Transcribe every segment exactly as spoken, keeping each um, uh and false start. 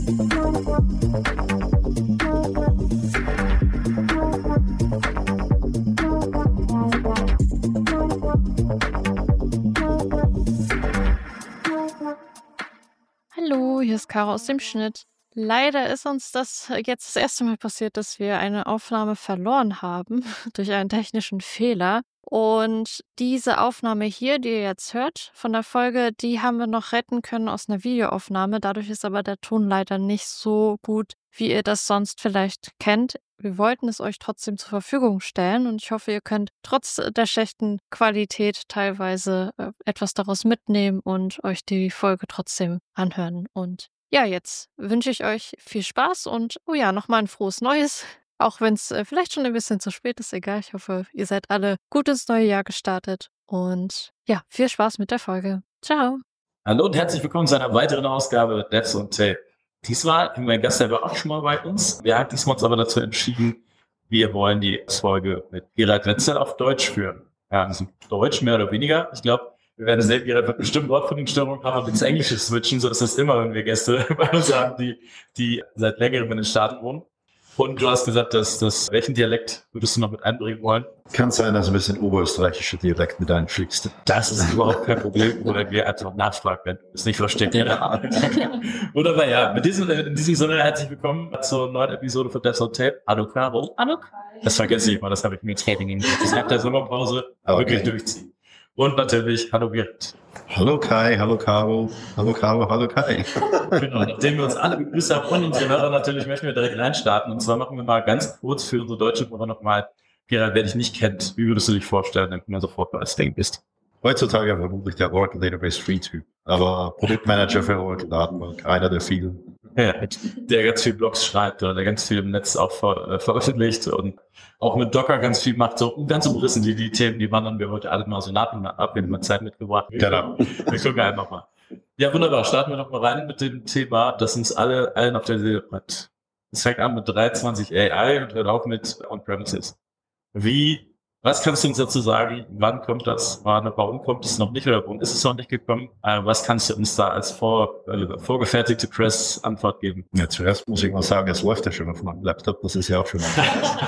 Hallo, hier ist Caro aus dem Schnitt. Leider ist uns das jetzt das erste Mal passiert, dass wir eine Aufnahme verloren haben durch einen technischen Fehler. Und diese Aufnahme hier, die ihr jetzt hört von der Folge, die haben wir noch retten können aus einer Videoaufnahme. Dadurch ist aber der Ton leider nicht so gut, wie ihr das sonst vielleicht kennt. Wir wollten es euch trotzdem zur Verfügung stellen und ich hoffe, ihr könnt trotz der schlechten Qualität teilweise äh, etwas daraus mitnehmen und euch die Folge trotzdem anhören. Und ja, jetzt wünsche ich euch viel Spaß und oh ja, nochmal ein frohes Neues. Auch wenn es äh, vielleicht schon ein bisschen zu spät ist, egal. Ich hoffe, ihr seid alle gut ins neue Jahr gestartet. Und ja, viel Spaß mit der Folge. Ciao. Hallo und herzlich willkommen zu einer weiteren Ausgabe Devs und Tape. Diesmal haben wir einen Gast, der war auch schon mal bei uns. Wir haben diesmal uns aber dazu entschieden, wir wollen die Folge mit Gerald Wetzel auf Deutsch führen. Ja, also Deutsch mehr oder weniger. Ich glaube, wir werden sehen, Gerald wird bestimmt Wort von den Störungen haben, aber ins Englische switchen, so ist das immer, wenn wir Gäste bei uns haben, die, die seit längerem in den Staaten wohnen. Und du hast gesagt, dass, dass welchen Dialekt würdest du noch mit einbringen wollen? Kann sein, dass du ein bisschen oberösterreichischer Dialekt mit einfliegst. Das ist überhaupt kein Problem, oder wir einfach nachfragen, wenn du es nicht verstehst. Ja. Wunderbar, ja. Mit diesem, in diesem Sinne herzlich willkommen zur neuen Episode von Devs und Tape. Hallo Caro. Hallo Kai. Das vergesse ich mal, das habe ich mir Training hingekriegt. Das nach der Sommerpause okay. Wirklich durchziehen. Und natürlich, hallo Gerrit. Hallo Kai, hallo Caro, hallo Caro, hallo Kai. Genau, nachdem wir uns alle begrüßt haben und unsere Hörer natürlich, möchten wir direkt reinstarten. Und zwar machen wir mal ganz kurz für unsere deutsche Hörer nochmal, Gerald, wer dich nicht kennt, wie würdest du dich vorstellen, wenn du sofort bei das Ding bist? Heutzutage vermutlich der Oracle Database Free Typ, aber Produktmanager für Oracle Datenbank, einer der vielen. Ja, der ganz viel Blogs schreibt oder der ganz viel im Netz auch ver- äh, veröffentlicht und auch mit Docker ganz viel macht, so ganz umrissen, die, die Themen, die wandern wir heute alle mal so nach und nach ab, wir haben mal Zeit mitgebracht. Genau. Wir gucken einfach mal. Ja, wunderbar, starten wir noch mal rein mit dem Thema, das uns alle, allen auf der Seele brennt. Es fängt an mit dreihundertzwanzig A I und hört auf mit On-Premises. Wie, was kannst du uns dazu sagen? Wann kommt das? Warum kommt es noch nicht oder warum ist es noch nicht gekommen? Was kannst du uns da als vor, äh, vorgefertigte Press-Antwort geben? Ja, zuerst muss ich mal sagen, es läuft ja schon auf meinem Laptop, das ist ja auch schon mal.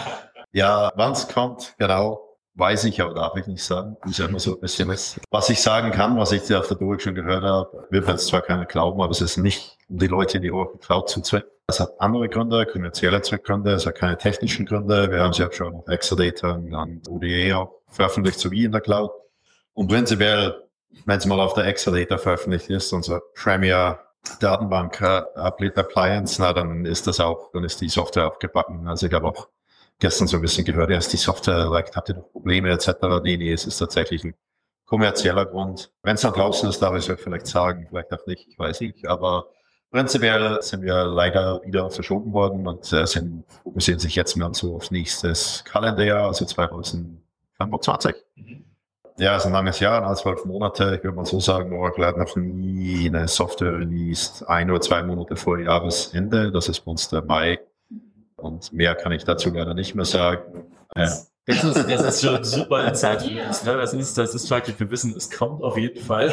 Ja, wann es kommt, genau, weiß ich, aber darf ich nicht sagen. Das ist ja immer so ein bisschen was. Was ich sagen kann, was ich auf der Dorik schon gehört habe, wird jetzt zwar keiner glauben, aber es ist nicht, um die Leute in die Oracle Cloud zu zwecken. Es hat andere Gründe, kommerzielle Zweckgründe, es hat keine technischen Gründe. Wir haben es ja schon auf Exadata und O D E auch veröffentlicht, sowie in der Cloud. Und prinzipiell, wenn es mal auf der Exadata veröffentlicht ist, unser Premier Datenbank äh, Appliance, na, dann ist das auch, dann ist die Software aufgebacken. Also ich habe auch gestern so ein bisschen gehört, ja, ist die Software, like, habt ihr noch Probleme et cetera. Nee, nee, es ist tatsächlich ein kommerzieller Grund. Wenn es dann draußen ist, darf ich es ja vielleicht sagen, vielleicht auch nicht, ich weiß nicht, aber prinzipiell sind wir leider wieder verschoben worden und äh, sind, fokussieren sich jetzt mal so aufs nächstes Kalenderjahr, also zwanzig zwanzig. Mhm. Ja, es ist ein langes Jahr, also zwölf Monate. Ich würde mal so sagen, Oracle hat noch nie eine Software released, ein oder zwei Monate vor Jahresende. Das ist bei uns der Mai. Und mehr kann ich dazu leider nicht mehr sagen. Ja. Das ist, das ist schon super Zeit für uns. Ne? Das ist, das ist praktisch, wir wissen, es kommt auf jeden Fall.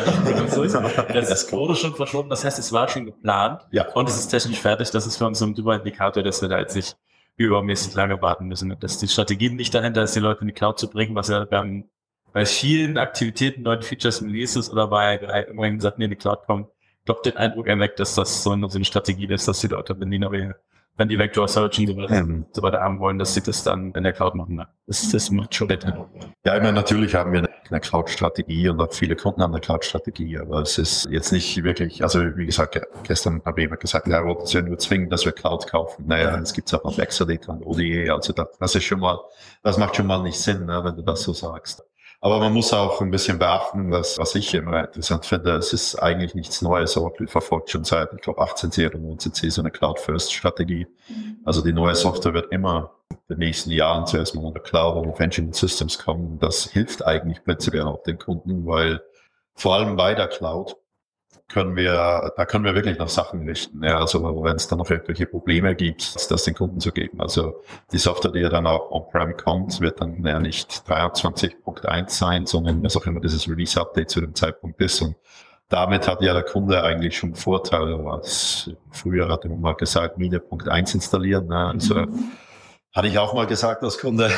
Das wurde schon verschoben, das heißt, es war schon geplant. Ja. Und es ist technisch fertig. Das ist für uns so ein super Indikator, dass wir da jetzt nicht übermäßig lange warten müssen. Dass die Strategie nicht dahinter ist, die Leute in die Cloud zu bringen, was ja beim, bei vielen Aktivitäten, neuen Features, Releases oder bei, bei irgendwelchen Sachen, die in die Cloud kommen, doch den Eindruck erweckt, dass das so eine, so eine Strategie ist, dass die Leute, wenn die noch wenn die Vector Search und so weiter, ähm. so weiter haben wollen, dass sie das dann in der Cloud machen. Ne? Das, das macht schon netter. Ja, ich meine, natürlich haben wir eine, eine Cloud-Strategie und auch viele Kunden haben eine Cloud-Strategie, aber es ist jetzt nicht wirklich, also wie gesagt, gestern habe ich immer gesagt, ja, wir wollten uns ja nur zwingen, dass wir Cloud kaufen. Naja, es gibt auch auf Exadata und O D E, also das, das ist schon mal, das macht schon mal nicht Sinn, ne, wenn du das so sagst. Aber man muss auch ein bisschen beachten, dass, was ich immer interessant finde, es ist eigentlich nichts Neues. Oracle verfolgt schon seit, ich glaube, achtzehn C oder neunzehn C so eine Cloud-First-Strategie. Also die neue Software wird immer in den nächsten Jahren zuerst mal unter Cloud und auf Engineered Systems kommen. Das hilft eigentlich prinzipiell auch den Kunden, weil vor allem bei der Cloud können wir, da können wir wirklich noch Sachen richten. Ja, also wenn es dann noch irgendwelche Probleme gibt, das den Kunden zu geben. Also die Software, die ja dann auch on-prem kommt, wird dann ja nicht dreiundzwanzig Punkt eins sein, sondern was auch immer dieses Release-Update zu dem Zeitpunkt ist. Und damit hat ja der Kunde eigentlich schon Vorteile. Was früher hatte man mal gesagt, Mine Punkt eins installieren. Ne? Also mhm. hatte ich auch mal gesagt als Kunde.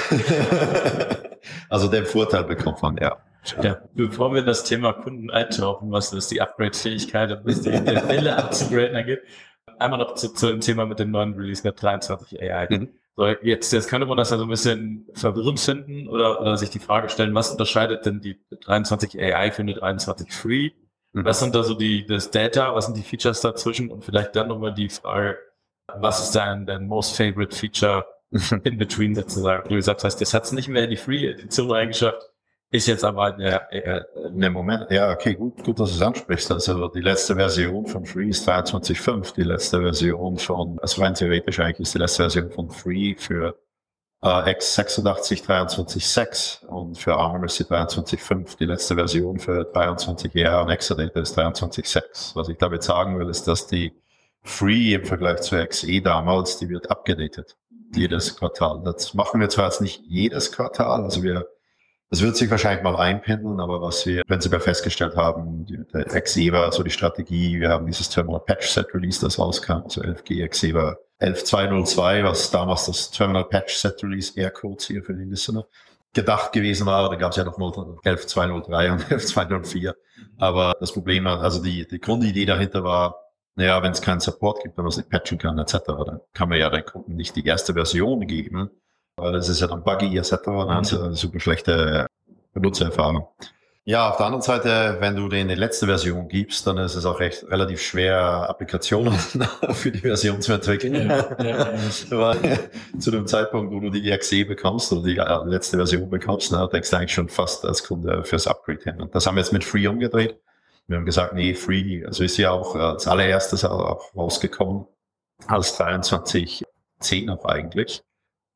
Also den Vorteil bekommt man, ja. Ja, bevor wir in das Thema Kunden eintauchen, was das die Upgrade-Fähigkeit und was die Welle abzugraden angeht, einmal noch zu, zu dem Thema mit dem neuen Release der dreiundzwanzig A I. Mhm. So, jetzt, jetzt könnte man das ja so ein bisschen verwirrend finden oder, oder sich die Frage stellen, was unterscheidet denn die dreiundzwanzig A I von der dreiundzwanzig Free? Mhm. Was sind da so die, das Data, was sind die Features dazwischen? Und vielleicht dann nochmal die Frage, was ist dein, dein most favorite Feature in between sozusagen? Du gesagt hast, das hat es nicht mehr in die Free-Edition reingeschafft. Ist jetzt aber ja, äh, ne Moment, ja, okay, gut, gut, dass du es ansprichst. Also die letzte Version von Free ist dreiundzwanzig Punkt fünf, die letzte Version von, also rein theoretisch eigentlich ist die letzte Version von Free für äh, x sechsundachtzig dreiundzwanzig Punkt sechs und für ARM ist die dreiundzwanzig Punkt fünf. Die letzte Version für dreiundzwanzig R und Exadata ist dreiundzwanzig Punkt sechs. Was ich damit sagen will, ist, dass die Free im Vergleich zu X E damals, die wird abgedatet. Jedes Quartal. Das machen wir zwar jetzt nicht jedes Quartal, also wir Das wird sich wahrscheinlich mal einpendeln, aber was wir prinzipiell festgestellt haben, der X E war so die Strategie, wir haben dieses Terminal Patch Set Release, das rauskam, also elf G X E war elf Punkt zwei null zwei, was damals das Terminal Patch Set Release, Aircodes hier für die Listener, gedacht gewesen war. Da gab es ja noch elf Punkt zwei null drei und elf Punkt zwei null vier. Aber das Problem war, also die, die Grundidee dahinter war, naja, wenn es keinen Support gibt, wenn man es nicht patchen kann, et cetera, dann kann man ja den Kunden nicht die erste Version geben, weil das ist ja dann buggy, et cetera. Dann ist ja eine super schlechte Benutzererfahrung. Ja, auf der anderen Seite, wenn du denen die letzte Version gibst, dann ist es auch recht relativ schwer, Applikationen für die Version zu entwickeln. Ja, ja, ja. Weil zu dem Zeitpunkt, wo du die X E bekommst oder die letzte Version bekommst, na, denkst du eigentlich schon fast als Kunde fürs Upgrade hin. Und das haben wir jetzt mit Free umgedreht. Wir haben gesagt, nee, Free, also ist ja auch als allererstes auch rausgekommen, als dreiundzwanzig zehn auch eigentlich.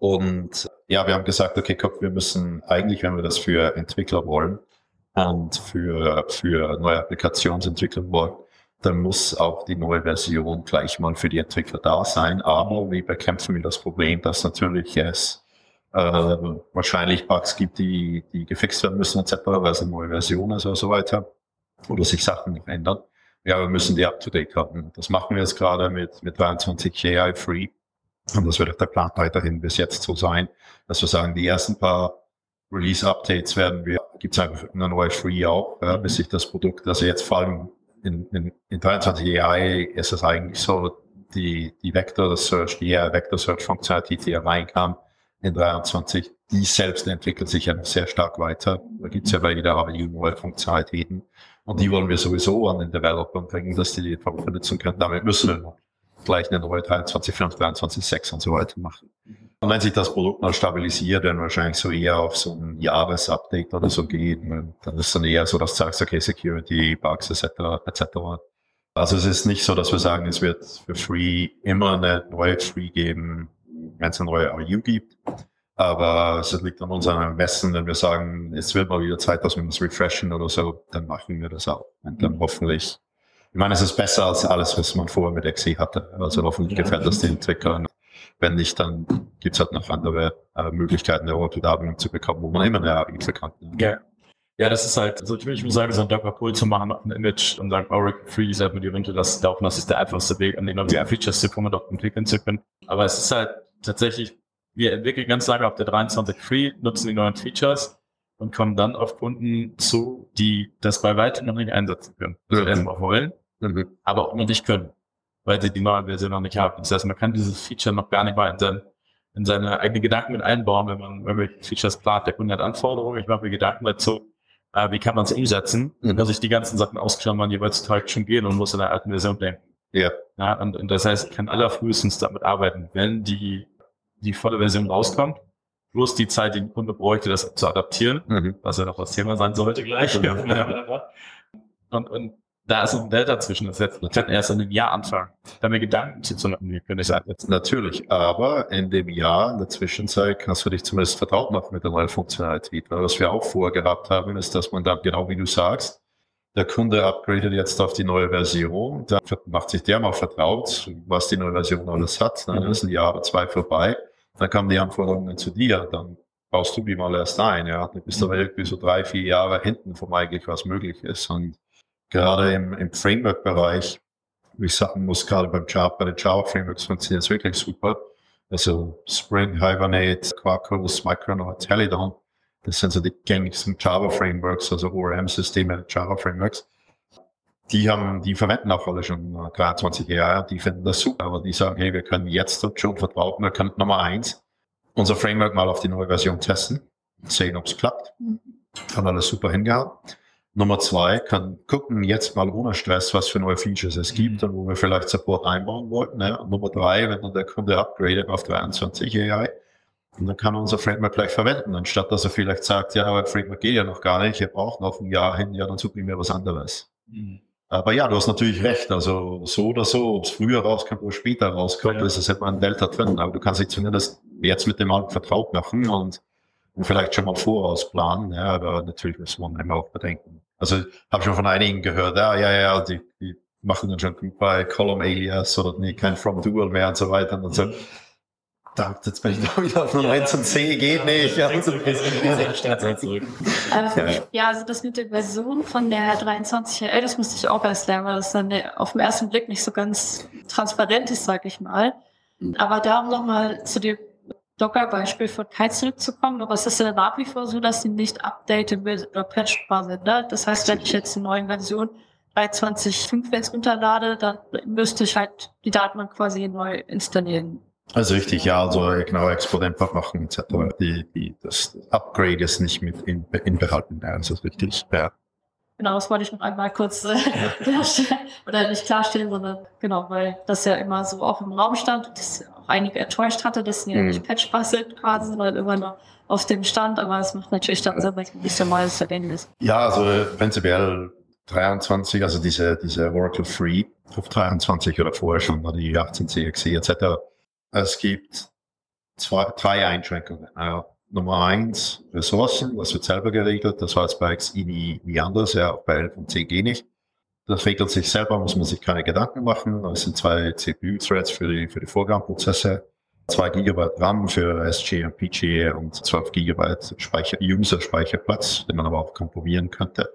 Und ja, wir haben gesagt, okay, guck, wir müssen eigentlich, wenn wir das für Entwickler wollen und für, für neue Applikationen entwickeln wollen, dann muss auch die neue Version gleich mal für die Entwickler da sein. Aber wir bekämpfen wir das Problem, dass natürlich es äh, wahrscheinlich Bugs gibt, die, die gefixt werden müssen, et cetera, weil es eine neue Version ist oder so weiter, oder sich Sachen noch ändern. Ja, wir müssen die up-to-date haben. Das machen wir jetzt gerade mit, mit dreiundzwanzig A I Free. Und das wird auch der Plan weiterhin bis jetzt so sein, dass wir sagen, die ersten paar Release-Updates werden wir, gibt es einfach eine neue Free auch, ja, bis sich das Produkt, also jetzt vor allem in, in, in dreiundzwanzig A I ist es eigentlich so, die, die Vector Search, die Vector Search Funktionalität, die reinkam in dreiundzwanzig, die selbst entwickelt sich ja noch sehr stark weiter. Da gibt es ja bei jeder A I neue Funktionalitäten. Und die wollen wir sowieso an den Developer bringen, dass die die benutzen können. Damit müssen wir gleich eine neue dreiundzwanzig Punkt fünf, dreiundzwanzig Punkt sechs und so weiter machen. Und wenn sich das Produkt mal stabilisiert, dann wahrscheinlich so eher auf so ein Jahresupdate oder so gehen, dann ist dann eher so, dass du sagst, okay, Security, Bugs, et cetera, et cetera. Also es ist nicht so, dass wir sagen, es wird für Free immer eine neue Free geben, wenn es eine neue A U gibt. Aber es liegt an uns am besten, wenn wir sagen, es wird mal wieder Zeit, dass wir uns refreshen oder so, dann machen wir das auch. Und dann hoffentlich, ich meine, es ist besser als alles, was man vorher mit X E hatte. Also hoffentlich gefällt das den Entwicklern. Wenn nicht, dann gibt's halt noch andere äh, Möglichkeiten, eine Orthodatenbank zu bekommen, wo man immer eine A I verkannt. Ja. Ja, das ist halt, also ich will nicht nur sagen, so ein Docker Pull zu machen auf ein Image und sagen, Oracle Free, selber mit die Ringe lassen laufen, das ist der einfachste Weg, an den wir Features zu kommen, dort entwickeln zu können. Aber es ist halt tatsächlich, wir entwickeln ganz lange auf der dreiundzwanzig Free, nutzen die neuen Features und kommen dann auf Kunden zu, die das bei weitem noch nicht einsetzen können. Also mhm. erstmal wollen, mhm. aber auch noch nicht können, weil sie die neue Version noch nicht haben. Das heißt, man kann dieses Feature noch gar nicht mal in, sein, in seine eigenen Gedanken mit einbauen, wenn man irgendwelche Features plant. Der Kunde hat Anforderungen, ich mache mir Gedanken dazu, äh, wie kann man es umsetzen, mhm. dass ich die ganzen Sachen ausklammern, die heutzutage schon gehen und muss in der alten Version denken. Ja. Ja, und, und das heißt, ich kann allerfrühestens damit arbeiten, wenn die die volle Version rauskommt, plus die Zeit, die der Kunde bräuchte, das zu adaptieren, mhm. was ja noch das Thema sein sollte gleich. und, und da ist noch ein Delta zwischen. Das jetzt, ich kann erst in einem Jahr anfangen, da mir Gedanken zu machen, wie könnte ich sagen. Jetzt. Natürlich, aber in dem Jahr, in der Zwischenzeit, kannst du dich zumindest vertraut machen mit der neuen Funktionalität. Weil was wir auch vorgehabt haben, ist, dass man dann, genau wie du sagst, der Kunde upgradet jetzt auf die neue Version, dann macht sich der mal vertraut, was die neue Version alles hat. Dann ist ein Jahr oder zwei vorbei, dann kommen die Anforderungen zu dir, dann baust du die mal erst ein. Ja, dann bist du aber irgendwie so drei, vier Jahre hinten vom eigentlich, was möglich ist. Und gerade im, im Framework-Bereich, wie ich sagen muss, gerade beim Java, bei den Java-Frameworks funktioniert es wirklich super. Also Spring, Hibernate, Quarkus, Micronaut, Helidon, das sind so die gängigsten Java-Frameworks, also O R M-Systeme, Java-Frameworks. Die haben, die verwenden auch alle schon dreiundzwanzig Jahre, die finden das super, aber die sagen, hey, wir können jetzt schon vertrauen, wir können Nummer eins unser Framework mal auf die neue Version testen, sehen, ob es klappt. Kann alles super hingehauen. Nummer zwei, kann gucken jetzt mal ohne Stress, was für neue Features es gibt und wo wir vielleicht Support einbauen wollten. Ne? Und Nummer drei, wenn dann der Kunde upgradet auf dreiundzwanzig A I, und dann kann er unser Framework gleich verwenden, anstatt dass er vielleicht sagt, ja, aber Framework geht ja noch gar nicht, ihr braucht noch ein Jahr hin, ja, dann suche ich mir was anderes. Mhm. Aber ja, du hast natürlich recht, also so oder so, ob es früher rauskommt oder später rauskommt, ja. ist es immer ein Delta drin, aber du kannst dich zumindest jetzt mit dem Alten vertraut machen und, und vielleicht schon mal voraus planen, ja, aber natürlich muss man immer auch bedenken. Also habe schon von einigen gehört, ja, ja, ja, die, die machen dann schon gut bei Column Alias oder nee, kein From Dual mehr und so weiter und so. Da, jetzt bin ich da wieder auf Nummer eins und C, geht nicht. Ja, also, ähm, ja, also das mit der Version von der dreiundzwanzig L, das musste ich auch erst lernen, weil das dann auf den ersten Blick nicht so ganz transparent ist, sag ich mal. Aber darum nochmal zu dem Docker-Beispiel von Kite zurückzukommen, aber es ist ja nach wie vor so, dass sie nicht updatable oder patchbar sind. Ne? Das heißt, wenn ich jetzt die neue Version dreiundzwanzig Punkt fünf jetzt runterlade, dann müsste ich halt die Datenbank quasi neu installieren. Also richtig, ja, also genau, Export einfach machen et cetera. Die, die, das Upgrade ist nicht mit in, inbehalten, ja, das ist richtig, ja. Genau, das wollte ich noch einmal kurz äh, klarstellen, oder nicht klarstellen, sondern genau, weil das ja immer so auch im Raum stand und das auch einige enttäuscht hatte, dass sie ja Mhm. nicht patchbar sind quasi, sondern immer noch auf dem Stand, aber es macht natürlich dann Sinn, weil es nicht so mal Verständnis. Ja, also prinzipiell dreiundzwanzig, also diese, diese Oracle Free auf dreiundzwanzig oder vorher schon, die achtzehn C X E et cetera. Es gibt zwei, drei Einschränkungen. Äh, Nummer eins, Ressourcen, das wird selber geregelt. Das war jetzt bei X I nie, nie anders, ja, auch bei elf und C G nicht. Das regelt sich selber, muss man sich keine Gedanken machen. Es sind zwei C P U-Threads für die, für die Vorgangsprozesse, zwei Gigabyte RAM für S G und P G und zwölf Gigabyte Speicher, User-Speicherplatz, den man aber auch komprimieren könnte.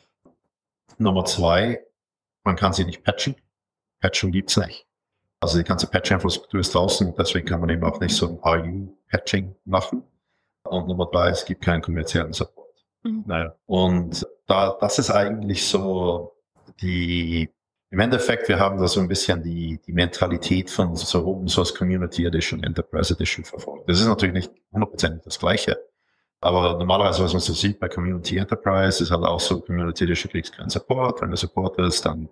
Nummer zwei, man kann sie nicht patchen. Patchen gibt's nicht. Also die ganze Patch-Infrastruktur ist draußen und deswegen kann man eben auch nicht so ein R U-Patching machen. Und Nummer drei, es gibt keinen kommerziellen Support. Mhm. Naja. Und da, das ist eigentlich so die, im Endeffekt, wir haben da so ein bisschen die, die Mentalität von so Open Source Community Edition, Enterprise Edition verfolgt. Das ist natürlich nicht hundertprozentig das Gleiche. Aber normalerweise, was man so sieht bei Community Enterprise, ist halt auch so, Community Edition kriegst keinen Support. Wenn du Support ist, dann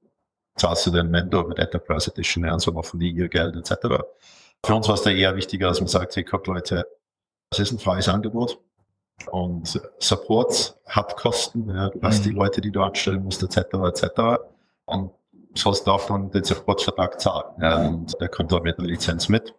zahlst du den Vendor mit Enterprise Edition, ja, und so machen die ihr Geld et cetera. Für uns war es da eher wichtiger, dass man sagt, hey, guck Leute, das ist ein freies Angebot und Support hat Kosten, ja, du hast die Leute, die du anstellen musst et cetera et cetera und sollst davon den Supportvertrag zahlen, ja, und der kommt dort mit einer Lizenz mit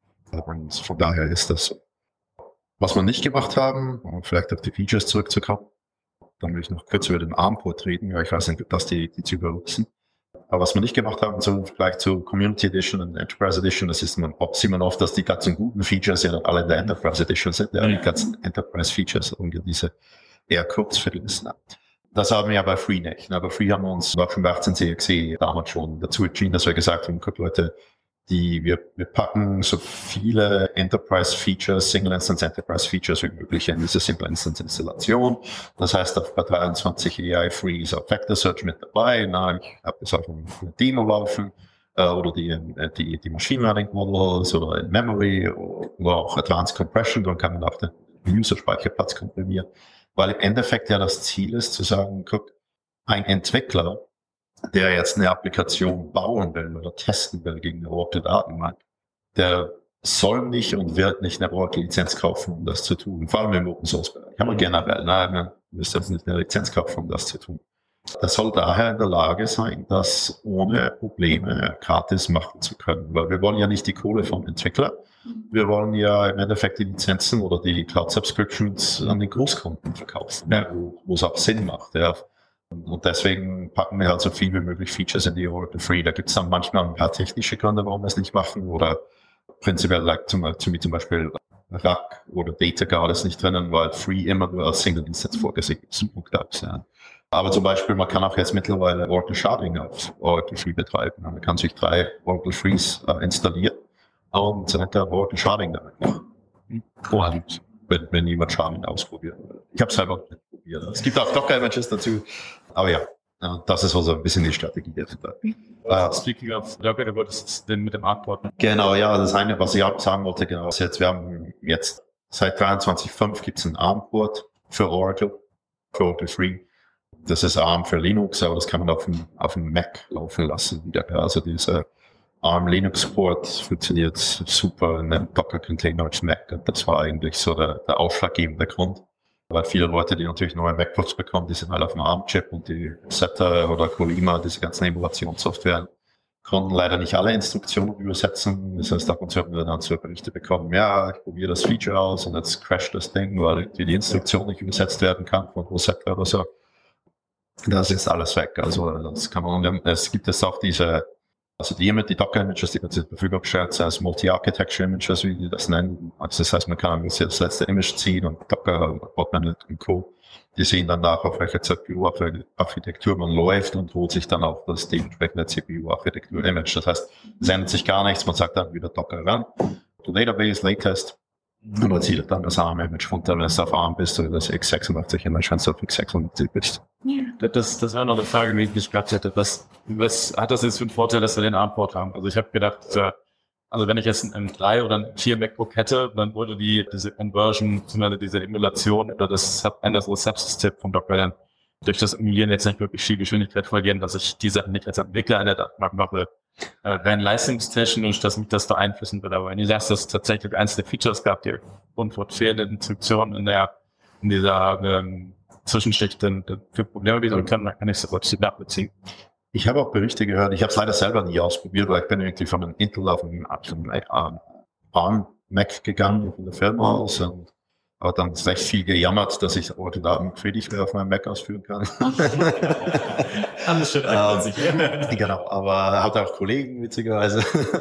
und von daher ist das so. Was wir nicht gemacht haben, um vielleicht auf die Features zurückzukommen, dann will ich noch kurz über den ARM-Port reden, ja, ich weiß nicht, dass die, die zu benutzen. Aber was wir nicht gemacht haben, so im Vergleich zu Community Edition und Enterprise Edition, das ist man, sieht man oft, dass die ganzen guten Features ja dann alle in der Enterprise Edition sind, ja, die ganzen Enterprise Features und diese eher Kurzviertelisten. Das haben wir ja bei Free nicht. Aber Free haben wir uns auch schon bei achtzehn C X E damals schon dazu entschieden, dass wir gesagt haben, guck Leute, die, wir, wir packen so viele Enterprise Features, Single Instance Enterprise Features wie möglich in diese Single Instance Installation. Das heißt, auf bei dreiundzwanzig A I Free ist auch Vector Search mit dabei. Na, ich habe das auch in Demo laufen, äh, oder die, die, die Machine Learning Models oder in Memory oder auch Advanced Compression. Dann kann man auch den User Speicherplatz komprimieren. Weil im Endeffekt ja das Ziel ist zu sagen, guck, ein Entwickler, der jetzt eine Applikation bauen will oder testen will gegen eine Oracle-Datenbank, der soll nicht und wird nicht eine Oracle-Lizenz kaufen, um das zu tun. Vor allem im Open-Source-Bereich. Kann man generell, nein, man müsste jetzt nicht eine Lizenz kaufen, um das zu tun. Das soll daher in der Lage sein, das ohne Probleme gratis machen zu können. Weil wir wollen ja nicht die Kohle vom Entwickler. Wir wollen ja im Endeffekt die Lizenzen oder die Cloud-Subscriptions an den Großkunden verkaufen, ja, wo, wo es auch Sinn macht, ja. Und deswegen packen wir halt so viel wie möglich Features in die Oracle Free. Da gibt es dann manchmal ein paar technische Gründe, warum wir es nicht machen. Oder prinzipiell like zum, zum, zum Beispiel R A C oder Data Guard ist nicht drinnen, weil Free immer nur als Single Instance vorgesehen ist. Ja. Aber zum Beispiel, man kann auch jetzt mittlerweile Oracle Sharding auf Oracle Free betreiben. Man kann sich drei Oracle Frees äh, installieren und dann hat der Oracle Sharding damit machen. Und wenn, wenn jemand Sharding ausprobiert. Ich habe es selber nicht probiert. Es gibt auch Docker-Images dazu. Aber ja, das ist also ein bisschen die Strategie dahinter. Uh, Speaking of Docker, du wolltest denn mit dem Antworten? Genau, ja, das eine, was ich auch sagen wollte, genau, ist jetzt, wir haben jetzt seit dreiundzwanzig Punkt fünf gibt es ein ARM-Port für Oracle, für Oracle Free. Das ist ARM für Linux, aber das kann man auf dem, auf dem Mac laufen lassen wieder. Also dieser ARM Linux-Port funktioniert super in einem Docker-Container als Mac. Und das war eigentlich so der, der ausschlaggebende Grund. Weil viele Leute, die natürlich neue MacBooks bekommen, die sind halt auf dem ARM-Chip und die Setter oder Colima, diese ganzen Emulationssoftware, konnten leider nicht alle Instruktionen übersetzen. Das heißt, ab und zu haben wir dann so Berichte bekommen, ja, ich probiere das Feature aus und jetzt crasht das Ding, weil irgendwie die Instruktion nicht übersetzt werden kann von Rosetta oder so. Das ist alles weg. Also das kann man, es gibt jetzt auch diese, also die, die Docker-Images, die zur Verfügung gestellt als Multi-Architecture-Images, wie die das nennen. Also das heißt, man kann das letzte Image ziehen und Docker, Botnet und Co. Die sehen dann nach, auf welcher C P U-Architektur man läuft und holt sich dann auch das dementsprechende C P U-Architektur-Image. Das heißt, es ändert sich gar nichts. Man sagt dann wieder Docker ran. Database, Latest. Und dann zieht er dann das ARM-Image runter, wenn es auf ARM bist oder das x sechsundachtzig Image, wenn es auf x sechsundachtzig bist. Ja. Das, das wäre noch eine Frage, die ich nicht gehabt hätte. Was, was hat das jetzt für einen Vorteil, dass wir den ARM-Port haben? Also ich habe gedacht, also wenn ich jetzt ein M drei oder ein vier MacBook hätte, dann würde die diese Conversion, diese Emulation oder das anderes Subsystem vom Docker dann durch das Emulieren jetzt nicht wirklich viel Geschwindigkeit verlieren, dass ich die Sachen nicht als Entwickler in der Datenbank mache, äh, rein leistungstechnisch, dass mich das beeinflussen würde. Aber wenn du sagst, dass es tatsächlich eins der Features gab, die Grundwort fehlende Instruktionen in der, in dieser ähm, Zwischenschicht für Probleme lösen können, dann kann ich das nachbeziehen. Ich habe auch Berichte gehört, ich habe es leider selber nie ausprobiert, weil ich bin irgendwie von einem Intel auf einen, auf einen ARM Mac gegangen, von der Firma aus, und aber dann ist recht viel gejammert, dass ich Oracle Daten Freeware auf meinem Mac ausführen kann. Alles schön ähm, Genau, aber hat auch Kollegen, witzigerweise.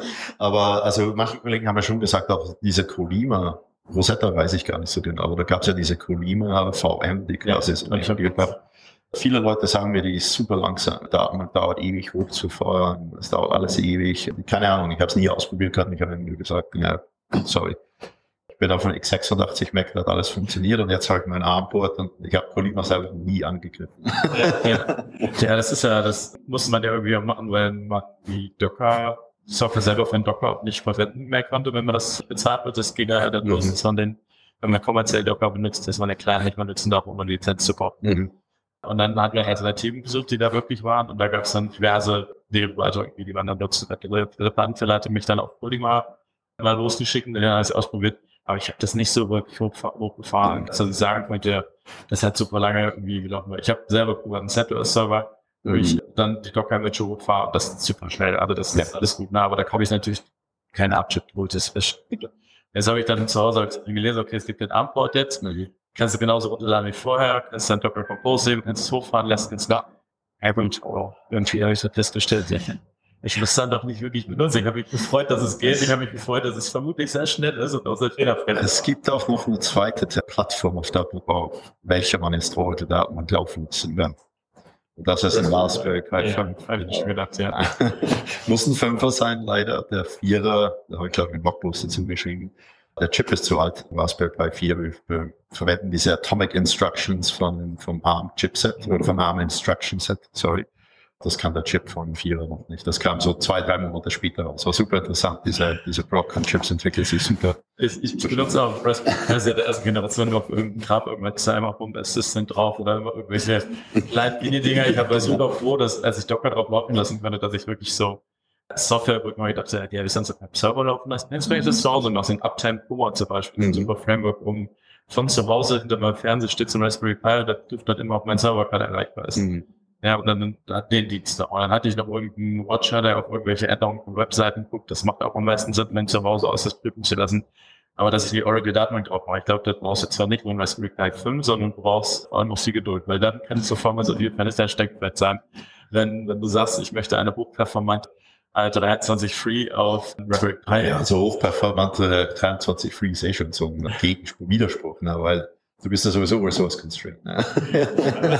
Aber also manche Kollegen haben ja schon gesagt, auch diese Colima, Rosetta weiß ich gar nicht so genau, aber da gab es ja diese Colima V M, die quasi ja, so integriert war. Viele Leute sagen mir, die ist super langsam, Daten dauert ewig hochzufahren, es dauert alles ewig. Keine Ahnung, ich habe es nie ausprobiert gehabt, ich habe nur gesagt, ja, sorry. Ich bin auf einem x sechsundachtzig Mac, da hat alles funktioniert und jetzt habe ich meinen ARM-Port und ich habe Colima selber nie angegriffen. Ja, ja. Ja, das ist ja, das muss man ja irgendwie machen, weil man die Docker Software selber auf einen Docker nicht verwenden mehr konnte, wenn man das bezahlt wird. Das geht ja halt dann los, mhm. den, wenn man kommerziell Docker benutzt, ist man ja klar nicht, man nutzen darf, um eine Lizenz zu kaufen. Mhm. Und dann hatten wir Alternativen gesucht, die da wirklich waren. Und da gab es dann diverse, die, also irgendwie, die man dann nutzen. Der Brandfälle hatte mich dann auf Colima mal losgeschickt und dann alles ausprobiert. Aber ich habe das nicht so wirklich hochgefahren. Also ich sagen könnte, das hat super lange irgendwie gelaufen. Ich habe selber einen Z O S-Server, wo mhm. ich dann die Docker-Image hochfahre. Das ist super schnell. Also das ist ja alles gut. Na, aber da komme ich natürlich keine Abchip-Route. Jetzt habe ich dann zu Hause gelesen, okay, es gibt den ARM-Port jetzt. Mhm. Kannst du genauso runterladen wie vorher, kannst dann Docker Compose nehmen, kannst es hochfahren, lässt es nach. Irgendwie habe ich so festgestellt, ich muss dann doch nicht wirklich benutzen. Ich habe mich gefreut, dass es geht. Ich habe mich gefreut, dass es vermutlich sehr schnell ist und außer Fehlerfälle. Es gibt auch noch eine zweite Plattform, auf, der, auf welcher man installierte Daten laufen müssen will. Und das ist ein Raspberry Pi fünf. Habe ich schon gedacht, ja. Muss ein Fünfer sein, leider. Der Vierer, da habe ich glaube ich einen Blogpost dazu geschrieben. Der Chip ist zu alt, Raspberry Pi vier. Wir, wir verwenden diese Atomic Instructions von, vom ARM Chipset oder vom ARM Instruction Set, sorry. Das kann der Chip von Vierer noch nicht. Das kam so zwei, drei Monate später raus. War super interessant, diese, diese Broadcom-Chips entwickelt sich super. Ich, ich benutze auch Raspberry Pi seit der ersten Generation auf irgendeinen Grab, irgendwelche Cyberpump Assistant drauf oder irgendwelche kleinen Mini-Dinger. Ich war super froh, dass, als ich Docker drauf laufen lassen konnte, dass ich wirklich so Software, wo ich mir gedacht habe, ja, wir sind so beim Server laufen lassen. Jetzt bringe ich das zu Hause noch, sind Uptime Puma zum Beispiel, ein super Framework, um von zu Hause hinter meinem Fernseher steht zum Raspberry Pi, da dürfte dann immer auf meinen Server gerade erreichbar ist. Mhm. Ja, und dann hat den Dienst da. Und dann hatte ich noch irgendeinen Watcher, der auf irgendwelche Änderungen von Webseiten guckt. Das macht auch am meisten Sinn, wenn zu Hause aus das Blippen zu lassen. Aber dass ich die Oracle-Datenbank drauf mache, ich glaube, das brauchst du zwar nicht nur ein Raspberry Pi fünf, sondern du brauchst auch noch viel Geduld, weil dann kann es sofort mal so viel Fenster-Steckbrett sein. Wenn, wenn du sagst, ich möchte eine hochperformante dreiundzwanzig Free auf Raspberry Pi. Ja, also hochperformante dreiundzwanzig Free ist eh schon so ein Gegenspruch, Widerspruch, ne, weil du bist ja sowieso Resource Constraint. Ne?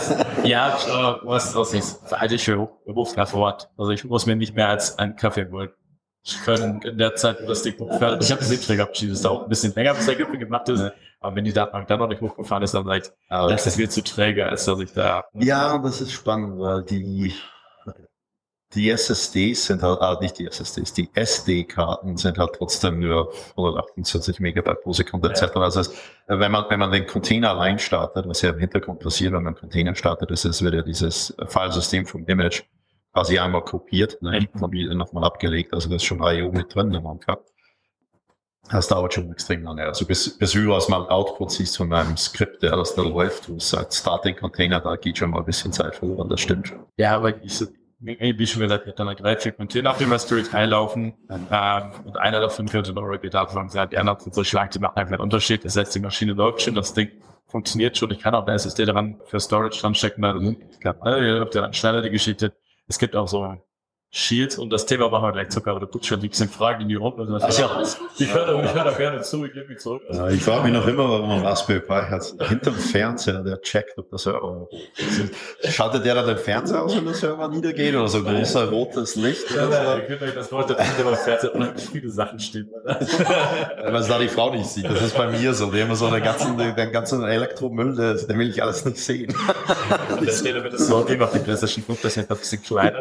Ja, äh, was das ist, halte ich für Berufskraft. Also ich muss mir nicht mehr als einen Kaffee holen. Ich kann in der Zeit, wo das Ding hochfährt, ich habe das Siebträger abgeschieden, das dauert ein bisschen länger, bis der Gipfel gemacht ist. Aber wenn die Datenbank dann noch nicht hochgefahren ist, dann sagt, ah, okay. Das ist viel zu träge, als dass ich da... Ja, das ist spannend, weil die, die S S Ds sind halt, ah, nicht die S S Ds, die S D-Karten sind halt trotzdem nur hundertachtundzwanzig Megabyte pro Sekunde et cetera. Das heißt, wenn man, wenn man den Container allein startet, was ja im Hintergrund passiert, wenn man einen Container startet, ist es wieder dieses Filesystem vom Image quasi einmal kopiert, ne, und wieder nochmal abgelegt, also das ist schon I O mit drin, wenn man kann. Das dauert schon extrem lange. Also bis, bis du aus mal Output siehst von meinem Skript, der das da läuft, du sagst Starting-Container, da geht schon mal ein bisschen Zeit verloren, das stimmt schon. Ja, aber ich, wie schon gesagt, ich habe dann drei, vier Container auf dem Raspberry Pi laufen, ähm, und einer davon könnte noch Oracle Datenbank sein, die anderen sind so schlank, die machen einfach einen Unterschied. Das heißt, die Maschine läuft schon, das Ding funktioniert schon, ich kann auch eine S S D daran für Storage dran stecken, dann klappt, ihr habt ja dann schneller die Geschichte. Es gibt auch so Shields und das Thema machen wir gleich Zucker, aber du guckst schon ein bisschen Fragen in die Runde. Also, ja. Ich höre da, ich hör da gerne zu, ich gebe mich zurück. Also, ja, ich frage mich noch immer, warum ein Raspberry Pi hat hinterm Fernseher, der checkt, ob der Server sind. Schaltet der dann den Fernseher aus, wenn der Server niedergeht, oder so ein großer rotes Licht? Ja, ja, ihr könnt euch das vorstellen, dass hinter meinem Fernseher unheimlich viele Sachen stehen. Weil es da die Frau nicht sieht. Das ist bei mir so. Die haben so den ganzen, den ganzen Elektromüll, den will ich alles nicht sehen. An der Stelle wird es so, die macht die PlayStation fünf, das ist jetzt ein bisschen kleiner.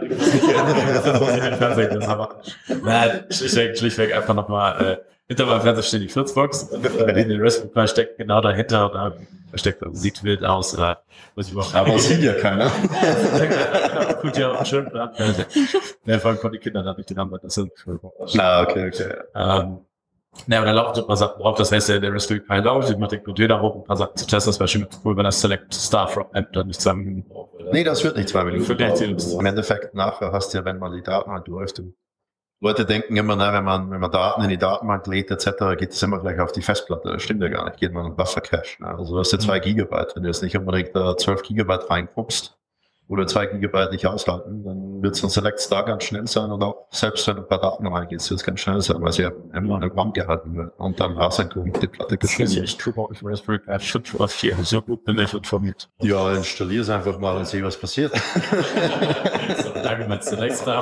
Nein, schlichtweg, schlichtweg einfach nochmal, äh, hinter meinem Fernseher steht die Fritzbox, in den Raspberry Pi steckt genau dahinter, und da steckt, sieht wild aus, oder, muss ich überhaupt. Aber sieht ja keiner. Gut, ja, auch schön, ja, vor allem konnten die Kinder da nicht den Namen, das sind, na, okay, okay. Ähm, na, aber da laufen so ein paar Sachen drauf, das heißt, der, der Raspberry Pi läuft, ich mache den Container hoch, ein paar Sachen zu testen, das wäre schon cool, wenn das Select Star from App dann nicht zwei Minuten braucht. Nee, das wird nicht zwei Minuten. Für Im Endeffekt nachher hast du ja, wenn man die Datenbank läuft, Leute denken immer, ne, wenn man, wenn man Daten in die Datenbank lädt, et cetera, geht es immer gleich auf die Festplatte. Das stimmt ja gar nicht. Geht man in Buffer Cache. Ne? Also du hast ja zwei Gigabyte. Wenn du jetzt nicht unbedingt da zwölf Gigabyte reinpumpst oder zwei Gigabyte nicht aushalten, dann wird so ein Select Star ganz schnell sein, und auch selbst wenn du ein paar Daten reingehst, wird es ganz schnell sein, weil sie ja immer eine RAM gehalten wird. Und dann hast du die Platte geschrieben. Ich tue auch Raspberry Pi fünf oder vier. So gut bin ich informiert. Ja, installier es einfach mal und sieh, was passiert. So, danke, mein Select Star.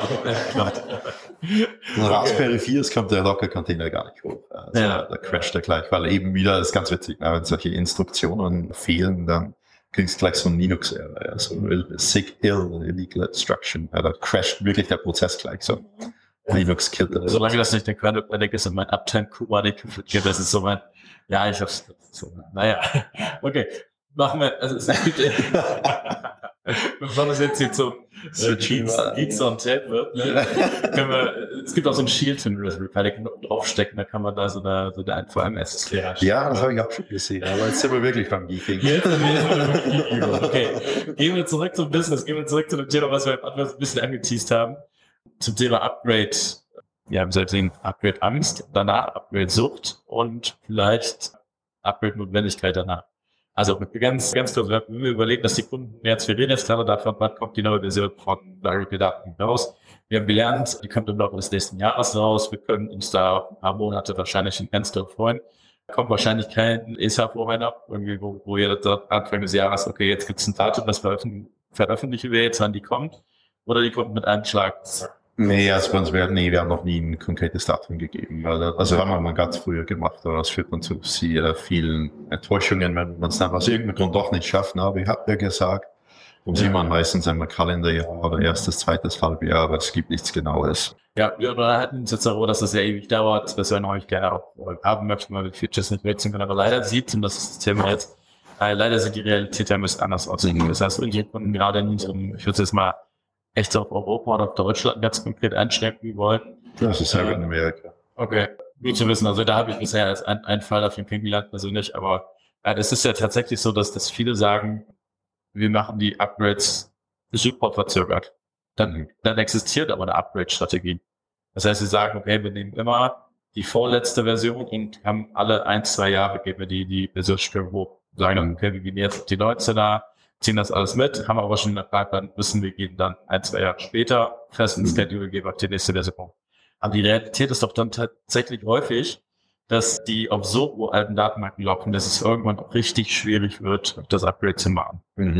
Ein Raspberry vier, das kommt der Docker-Container gar nicht hoch. Also ja. Da crasht er gleich, weil eben wieder, das ist ganz witzig, ne, wenn solche Instruktionen fehlen, dann kriegst du gleich so ein Linux-Error, ja, so sick ill, illegal instruction, ja, da crasht wirklich der Prozess gleich so. Linux killt das. Solange das nicht der Quellback ist und mein Uptime Kubernetes gibt, das ist so mein, ja, ich hab's, so, naja, okay, machen wir, also es gibt, bevor das jetzt hier zum äh, Geeks on Tape wird, ne, können wir, es gibt auch so ein Shield für den Raspberry Pi, der kann draufstecken, da kann man da so eine, so eine V M S S D. Ja, das habe ich auch schon gesehen, aber jetzt sind wir wirklich beim Geeking. Jetzt sind wir wirklich Geeking. Okay, gehen wir zurück zum Business, gehen wir zurück zu dem Thema, was wir am Anfang ein bisschen angeteased haben, zum Thema Upgrade, ja, wir sehen Upgrade Angst, danach Upgrade Sucht und vielleicht Upgrade Notwendigkeit danach. Also ganz, ganz kurz, wenn wir überlegen, dass die Kunden jetzt, wir reden jetzt gerade davon, wann kommt die neue Version von Oracle Datenbank raus. Wir haben gelernt, die kommt im Laufe des nächsten Jahres raus. Wir können uns da ein paar Monate wahrscheinlich in Fenster freuen. Da kommt wahrscheinlich kein E S A P-Moment, irgendwie, wo, wo ihr sagt, Anfang des Jahres, okay, jetzt gibt es ein Datum, das veröffentlichen wir jetzt, wann die kommt. Oder die kommt mit einem Schlag. Nee, also bei uns werden, nee, wir haben noch nie ein konkretes Datum gegeben. Also haben wir mal ganz früher gemacht, aber das führt dann zu sehr vielen Enttäuschungen, wenn man es dann aus irgendeinem Grund doch nicht schafft. Aber ich habe ja gesagt, um sieht man meistens einmal Kalenderjahr oder erstes, zweites Halbjahr, aber es gibt nichts Genaues. Ja, wir hatten uns jetzt darüber, dass das ja ewig dauert, dass wir noch gerne auch haben möchten, weil wir Features nicht nutzen können. Aber leider sieht, und das ist das Thema jetzt, äh, leider sieht die Realität ja ein bisschen anders aussehen. Das heißt, unsere Kunden gerade in unserem, ich würde jetzt mal echt auf Europa oder auf Deutschland ganz konkret einschränken wollen. Das ist ja in Amerika. Okay, gut zu wissen. Also da habe ich bisher als ein, einen Fall davon kennengelernt, persönlich, aber äh, es ist ja tatsächlich so, dass, dass viele sagen, wir machen die Upgrades super verzögert. Dann, dann existiert aber eine Upgrade-Strategie. Das heißt, sie sagen, okay, wir nehmen immer die vorletzte Version und haben alle ein, zwei Jahre, geben wir die, die Versionsstücke hoch. Sagen dann, okay, wir gehen jetzt auf die neunzehner, ziehen das alles mit, haben aber schon in der Pipeline, wissen wir, gehen dann ein, zwei Jahre später fest ins Schedule, geben auf die nächste Version. Aber die Realität ist doch dann tatsächlich häufig, dass die auf so alten Datenbanken laufen, dass es irgendwann auch richtig schwierig wird, das Upgrade zu machen. Mhm.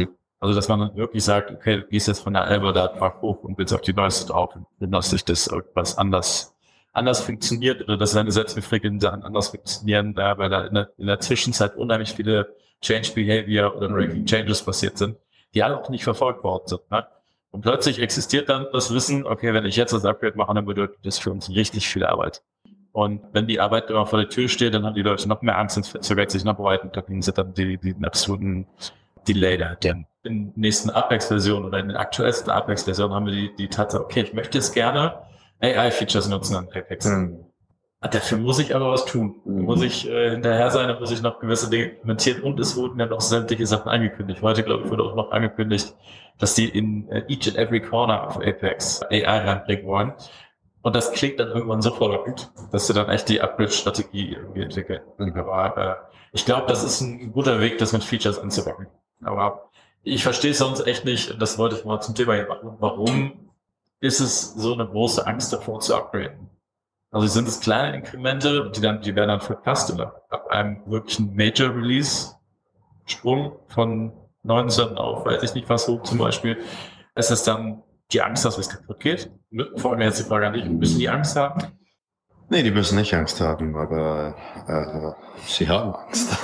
Also, dass man dann wirklich sagt, okay, du gehst jetzt von der Alba-Datenbank hoch und willst auf die neueste drauf und dass sich das irgendwas anders, anders funktioniert oder dass deine Selbstbefriedigungen dann anders funktionieren, da, weil da in der, in der Zwischenzeit unheimlich viele Change Behavior oder Breaking Changes passiert sind, die alle auch nicht verfolgt worden sind. Ne? Und plötzlich existiert dann das Wissen, okay, wenn ich jetzt das Upgrade mache, dann bedeutet das für uns richtig viel Arbeit. Und wenn die Arbeit immer vor der Tür steht, dann haben die Leute noch mehr Angst, ins Verzögert sich noch weiter und da kriegen sie dann die, die, den absoluten Delay da. In der nächsten Apex-Version oder in der aktuellsten Apex-Version haben wir die, die Tatsache, okay, ich möchte jetzt gerne A I-Features nutzen an Apex. Mhm. Dafür muss ich aber was tun. Mhm. Muss ich äh, hinterher sein, dann muss ich noch gewisse Dinge implementieren und es wurden ja noch sämtliche Sachen angekündigt. Heute, glaube ich, wurde auch noch angekündigt, dass die in uh, each and every corner of Apex A I reinbringen wollen. Und das klingt dann irgendwann so verrückt, dass sie dann echt die Upgrade-Strategie irgendwie entwickeln. Mhm. Aber äh, ich glaube, das ist ein guter Weg, das mit Features anzupacken. Aber ich verstehe es sonst echt nicht, das wollte ich mal zum Thema hier machen. Warum ist es so eine große Angst davor zu upgraden? Also sind es kleine Inkremente, die dann, die werden dann verpasst oder ab einem wirklichen Major Release Sprung von neunzehn auf, weiß ich nicht was hoch zum Beispiel, ist es dann die Angst, dass es kaputt geht? Vor allem jetzt die Frage an dich, müssen die Angst haben? Nee, die müssen nicht Angst haben, aber äh, sie haben Angst.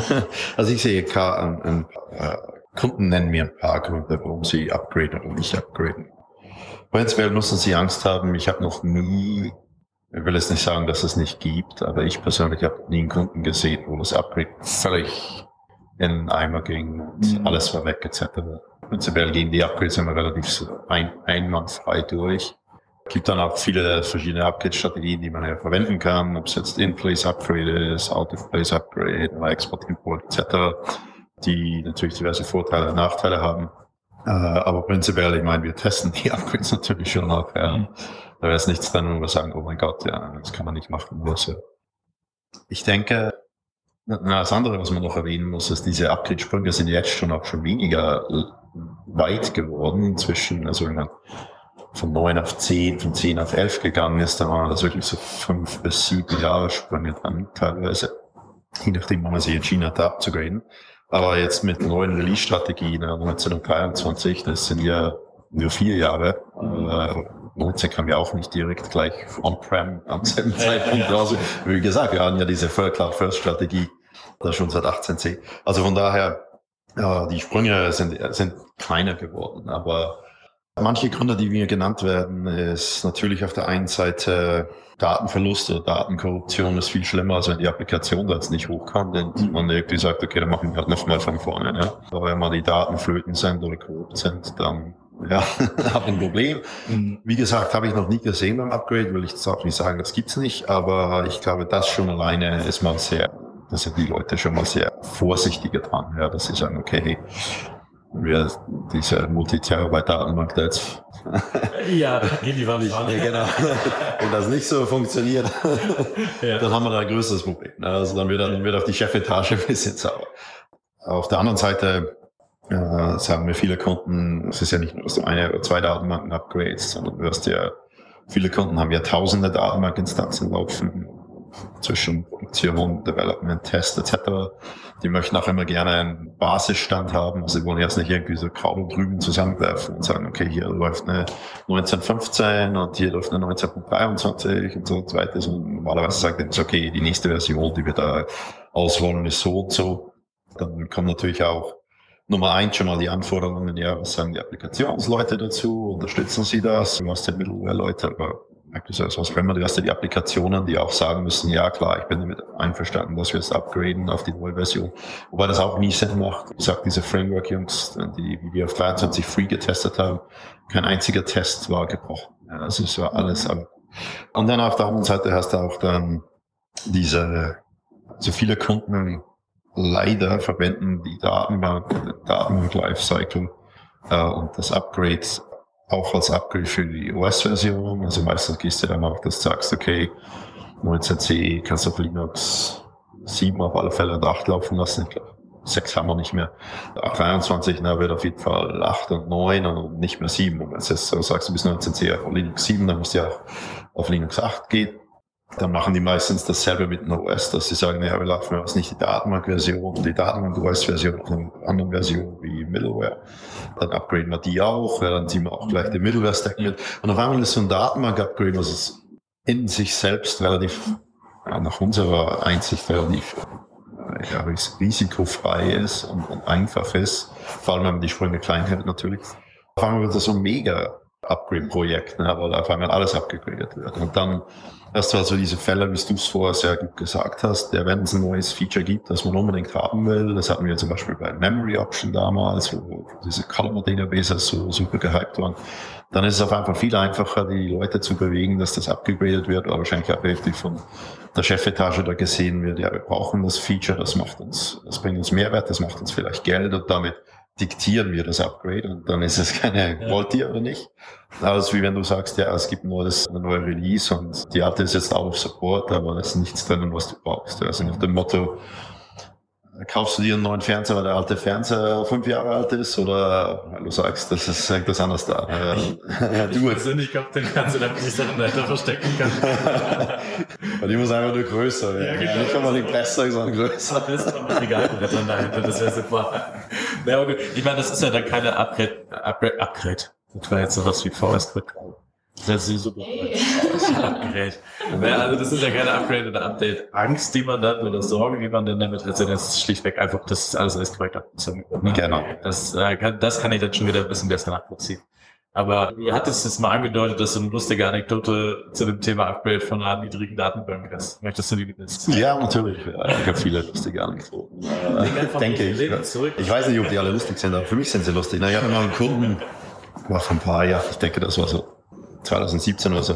Also ich sehe ein, ein, äh, Kunden nennen mir ein paar Gründe, warum sie upgraden oder nicht upgraden. Prinzipiell müssen sie Angst haben. Ich habe noch nie, ich will jetzt nicht sagen, dass es nicht gibt, aber ich persönlich habe nie einen Kunden gesehen, wo das Upgrade völlig in den Eimer ging und mhm. alles war weg et cetera. Prinzipiell gehen die Upgrades immer relativ ein, einwandfrei durch. Es gibt dann auch viele verschiedene Upgrade-Strategien, die man ja verwenden kann, ob es jetzt In-Place-Upgrade ist, Out-of-Place-Upgrade oder Export-Import et cetera, die natürlich diverse Vorteile und Nachteile haben. Äh, aber prinzipiell, ich meine, wir testen die Upgrades natürlich schon auch. Ja. Mhm. Da wäre es nichts dran, wo wir sagen, oh mein Gott, ja, das kann man nicht machen. Also, ich denke, na, das andere, was man noch erwähnen muss, ist, diese Upgrade-Sprünge sind jetzt schon auch schon weniger weit geworden zwischen, also wenn man von neun auf zehn, von zehn auf elf gegangen ist, dann waren das wirklich so fünf bis sieben Jahre Sprünge dran, teilweise, je nachdem, wann man sich entschieden hat, da abzugraden. Aber jetzt mit neuen Release-Strategien, neunzehnhundertdreiundzwanzig, das sind ja nur vier Jahre. Mhm. neunzehn kam ja auch nicht direkt gleich on-prem am selben Zeitpunkt. Ja. Also, wie gesagt, wir hatten ja diese Cloud-First-Strategie da schon seit achtzehn zehn. Also von daher, ja, die Sprünge sind, sind kleiner geworden. Aber manche Gründe, die mir genannt werden, ist natürlich auf der einen Seite Datenverlust oder Datenkorruption ist viel schlimmer, als wenn die Applikation da jetzt nicht hochkommt, denn man irgendwie sagt, okay, dann machen wir halt nochmal von vorne. Ja. Aber wenn mal die Daten flöten sind oder korrupt sind, dann ja, habe ein Problem. Wie gesagt, habe ich noch nie gesehen beim Upgrade, will ich jetzt auch nicht sagen, das gibt's nicht, aber ich glaube, das schon alleine ist mal sehr, da sind die Leute schon mal sehr vorsichtiger dran, ja, dass sie sagen, okay, wir diese Multi-Terabyte-Datenbank da jetzt. Ja, gehen die Wand. Ja, genau. Wenn das nicht so funktioniert, ja. Dann haben wir da ein größeres Problem. Also dann wird, dann wird auch die Chefetage ein bisschen sauer. Auf der anderen Seite äh, sagen mir viele Kunden, es ist ja nicht nur so eine oder zwei Datenbanken-Upgrades, sondern du hast ja, viele Kunden haben ja tausende Datenbankinstanzen laufen, zwischen Produktion, Development, Test et cetera. Die möchten auch immer gerne einen Basisstand haben. Also sie wollen jetzt nicht irgendwie so Kraut und Rüben zusammenwerfen und sagen, okay, hier läuft eine neunzehnhundertfünfzehn und hier läuft eine neunzehnhundertdreiundzwanzig und so weiter. Und normalerweise sagt er, okay, die nächste Version, die wir da ausrollen, ist so und so. Dann kommen natürlich auch Nummer eins schon mal die Anforderungen, ja, was sagen die Applikationsleute dazu? Unterstützen sie das? Du hast die Middleware-Leute, aber das was immer, du hast ja die Applikationen, die auch sagen müssen, ja klar, ich bin damit einverstanden, dass wir es upgraden auf die neue Version. Wobei das auch nie Sinn macht. Ich sag, diese Framework-Jungs, die, die wir auf dreiundzwanzig Free getestet haben, kein einziger Test war gebrochen. Ja, das ist so alles. Aber. Und dann auf der anderen Seite hast du auch dann diese, so viele Kunden leider verwenden die Datenbank, Datenbank Lifecycle äh, und das Upgrade auch als Upgrade für die O S-Version. Also meistens gehst du dann auch, dass du sagst, okay, neunzehn C kannst du auf Linux sieben auf alle Fälle und acht laufen lassen. Ich glaube, sechs haben wir nicht mehr. dreiundzwanzig, na, wird auf jeden Fall acht und neun und nicht mehr sieben. Und wenn du jetzt so sagst, du bist neunzehn C auf Linux sieben, dann musst du ja auch auf Linux acht gehen. dann machen die meistens dasselbe mit einem O S, dass sie sagen, ja, wir laufen jetzt nicht die Datenbank-Version, die Datenbank-O S-Version auf einer anderen Version wie Middleware. Dann upgraden wir die auch, ja, dann ziehen wir auch gleich den Middleware-Stack mit. Und auf einmal ist so ein Datenbank-Upgrade, was es in sich selbst relativ, ja, nach unserer Einsicht relativ ja, risikofrei ist und, und einfach ist, vor allem wenn man die Sprünge klein hält natürlich. Auf einmal wird das so ein mega Upgrade-Projekt, ne, weil auf einmal alles abgegradet wird. Und dann hast du also diese Fälle, wie du es vorher sehr gut gesagt hast, der, wenn es ein neues Feature gibt, das man unbedingt haben will, das hatten wir zum Beispiel bei Memory Option damals, wo diese Columnar Databases so super gehypt waren, dann ist es auf einmal viel einfacher, die Leute zu bewegen, dass das abgegradet wird, oder wahrscheinlich auch richtig von der Chefetage da gesehen wird, ja, wir brauchen das Feature, das macht uns, das bringt uns Mehrwert, das macht uns vielleicht Geld und damit diktieren wir das Upgrade und dann ist es keine, ja. Wollt ihr oder nicht? Also wie wenn du sagst, ja, es gibt nur das, eine neue Release und die alte ist jetzt out of support, aber es ist nichts drin, was du brauchst. Also nach dem Motto, kaufst du dir einen neuen Fernseher, weil der alte Fernseher fünf Jahre alt ist, oder weil du sagst, das ist etwas anderes da. Ja, du ich persönlich glaube, den Fernseher, damit ich Sachen dahinter verstecken kann. Weil die muss einfach nur größer werden. Ja, genau. Nicht mal nicht besser, sondern größer. Das ist noch ein Regalbrettern dahinter, das wäre super. Ja, okay. Ich meine, das ist ja dann keine Upgrade, Upgrade, Upgrade. Das war jetzt sowas wie V S-Quick. Das ist super. Upgrade. Ja, also das ist ja keine Upgrade oder Update. Angst, die man dann, oder Sorge, wie man denn damit hat, das ist schlichtweg einfach, das ist alles alles korrekt abgezogen. Ne? Genau. Das, äh, kann, das kann ich dann schon wieder ein bisschen besser nachvollziehen. Aber du hattest jetzt mal angedeutet, dass du eine lustige Anekdote zu dem Thema Upgrade von einer niedrigen Datenbank hast. Möchtest du die wissen? Ja, natürlich. Ja, ich habe viele lustige Anekdoten. Äh, denke ich. Ich weiß nicht, ob die alle lustig sind, aber für mich sind sie lustig. Na, ich hatte mal einen Kunden, war vor ein paar Jahren, ich denke, das war so zwanzig siebzehn oder so,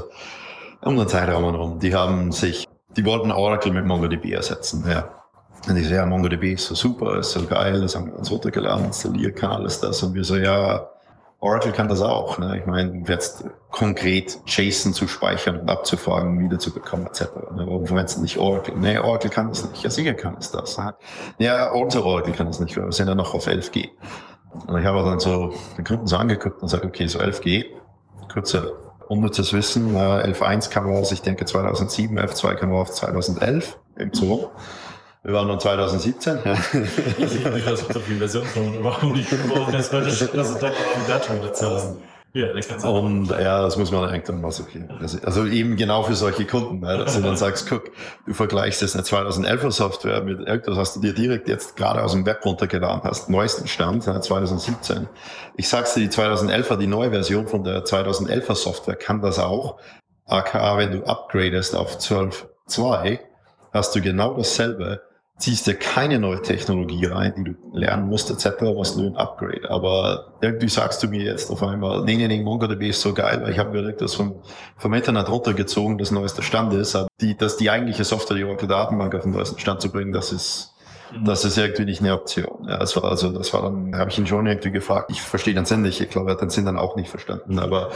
um den Zeitraum herum. Die haben sich, die wollten Oracle mit MongoDB ersetzen. Ja. Und ich so, ja, MongoDB ist so super, ist so geil, das haben wir uns runtergeladen, installiert, kann alles das. Und wir so, ja, Oracle kann das auch. Ne? Ich meine, jetzt konkret JSON zu speichern und abzufragen, wieder zu bekommen, et cetera. Ne? Warum verwendest du nicht Oracle? Nee, Oracle kann das nicht. Ja, sicher kann es das. Ja, unser Oracle kann das nicht, wir sind ja noch auf elf G. Und ich habe dann so den Kunden so angeguckt und gesagt, okay, so elf G, kurze unnützes Wissen, äh, elf Punkt eins kam raus, ich denke zweitausendsieben, elf Punkt zwei kam raus zweitausendelf, irgend so. Wir waren nun zweitausendsiebzehn. Ja. Ich sehe nicht, dass ich so viel Version von warum nicht geworden ist, weil das ist doch die Datum dazu. Ja, und ja, das muss man eigentlich dann mal so okay. Also eben genau für solche Kunden, ne, dass du dann sagst, guck, du vergleichst jetzt eine zweitausendelfer Software mit irgendwas, hast du dir direkt jetzt gerade aus dem Web runtergeladen hast, neuesten Stand, zweitausendsiebzehn. Ich sag's dir, die zweitausendelfer, die neue Version von der zweitausendelfer Software kann das auch. aka, wenn du upgradest auf zwölf Punkt zwei, hast du genau dasselbe, ziehst dir keine neue Technologie rein, die du lernen musst, et cetera, was nur ein Upgrade. Aber irgendwie sagst du mir jetzt auf einmal, nee, nee, nee, MongoDB ist so geil, weil ich habe mir das vom, vom Internet runtergezogen, das neueste Stand ist. Aber die, dass die eigentliche Software, die Oracle Datenbank auf den neuesten Stand zu bringen, das ist, das ist irgendwie nicht eine Option. Ja, das war also, das war dann, habe ich ihn schon irgendwie gefragt. Ich verstehe den Sinn nicht. Ich glaube, er hat den Sinn dann auch nicht verstanden. Aber,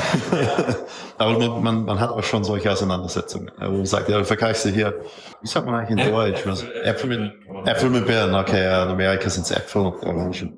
aber man, man, man hat auch schon solche Auseinandersetzungen, wo man sagt, ja, du vergleichst du hier, wie sagt man eigentlich in Deutsch? Was, Äpfel mit, Äpfel mit Birnen. Okay, ja, in Amerika sind es Äpfel und Orangen.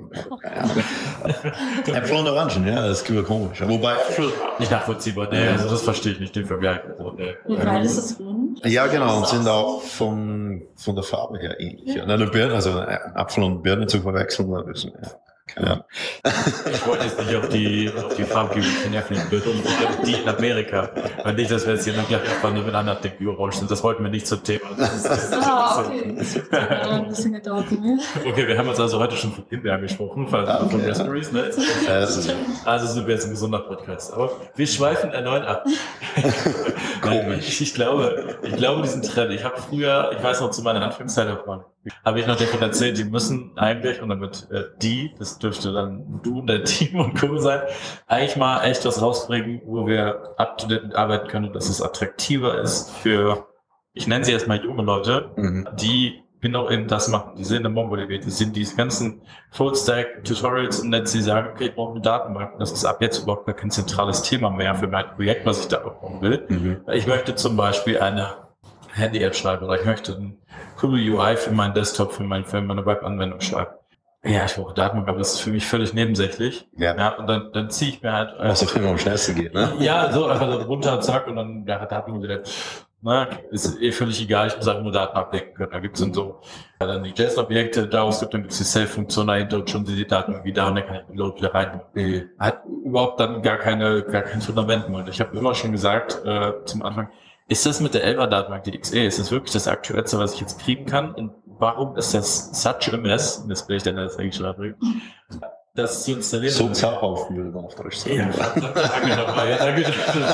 Äpfel und Orangen, ja, das ist immer komisch. Wobei Äpfel nicht nachvollziehbar, nee, also das verstehe ich nicht, den Vergleich. Wie geil ist das rund? Ja, genau, und sind auch von, von der Farbe her ähnlich. Ja. Eine Birne, also Apfel und Birne zu verwechseln, da ist, ja, keine Ahnung. Ich wollte jetzt nicht auf die, auf die Farbe von Äpfel und Birne, die in Amerika. Weil nicht, dass wir jetzt hier noch gleich einfach miteinander denken, überrollen, das wollten wir nicht zum Thema. Ah, okay. Das wird ein bisschen gedauert. Okay, wir haben uns also heute schon von Himbeeren gesprochen, von ah, okay. Raspberries, ne? Also sind wir jetzt ein gesunder Podcast. Aber wir schweifen erneut ab. Komisch. Ich, ich glaube, ich glaube diesen Trend. Ich habe früher, ich weiß noch zu meiner Anfangszeit, habe ich noch davon erzählt, die müssen eigentlich, und damit äh, die, das dürfte dann du und dein Team und Co. sein, eigentlich mal echt was rausbringen, wo wir up-to-date arbeiten können, dass es attraktiver ist für, ich nenne sie erstmal junge Leute, mhm. die genau eben das machen. Die sehen in MongoDB, die sind diese ganzen Full-Stack-Tutorials und jetzt sie sagen, okay, ich brauche eine Datenbank. Das ist ab jetzt überhaupt kein zentrales Thema mehr für mein Projekt, was ich da aufbauen will. Mhm. Ich möchte zum Beispiel eine Handy-App schreiben oder ich möchte ein coole U I für meinen Desktop, für, mein, für meine Web-Anwendung schreiben. Ja, ich brauche Datenbank, aber das ist für mich völlig nebensächlich. Ja. Ja, und dann, dann ziehe ich mir halt... Was auf jeden Fall am schnellsten geht, ne? Ja, so einfach so runter, zack, und dann ja, Datenbank wieder... Na, ist eh völlig egal, ich muss einfach nur Daten abdecken können. Da gibt es dann so, ja, dann die JSON-Objekte, daraus gibt, dann gibt es die Self-Funktion dahinter und schon sind die Daten irgendwie da und dann kann ich den Load wieder rein. Hat überhaupt dann gar keine, gar kein Fundament mehr. Und ich habe immer schon gesagt, äh, zum Anfang, ist das mit der Elva-Datenbank, die X E, ist das wirklich das Aktuellste, was ich jetzt kriegen kann? Und warum ist das such a mess? Das will ich dann jetzt eigentlich schon abbringen. Das zu installieren. So Zauberhauf, würde man auf Deutsch sagen. Ja, danke dabei. Ja, danke,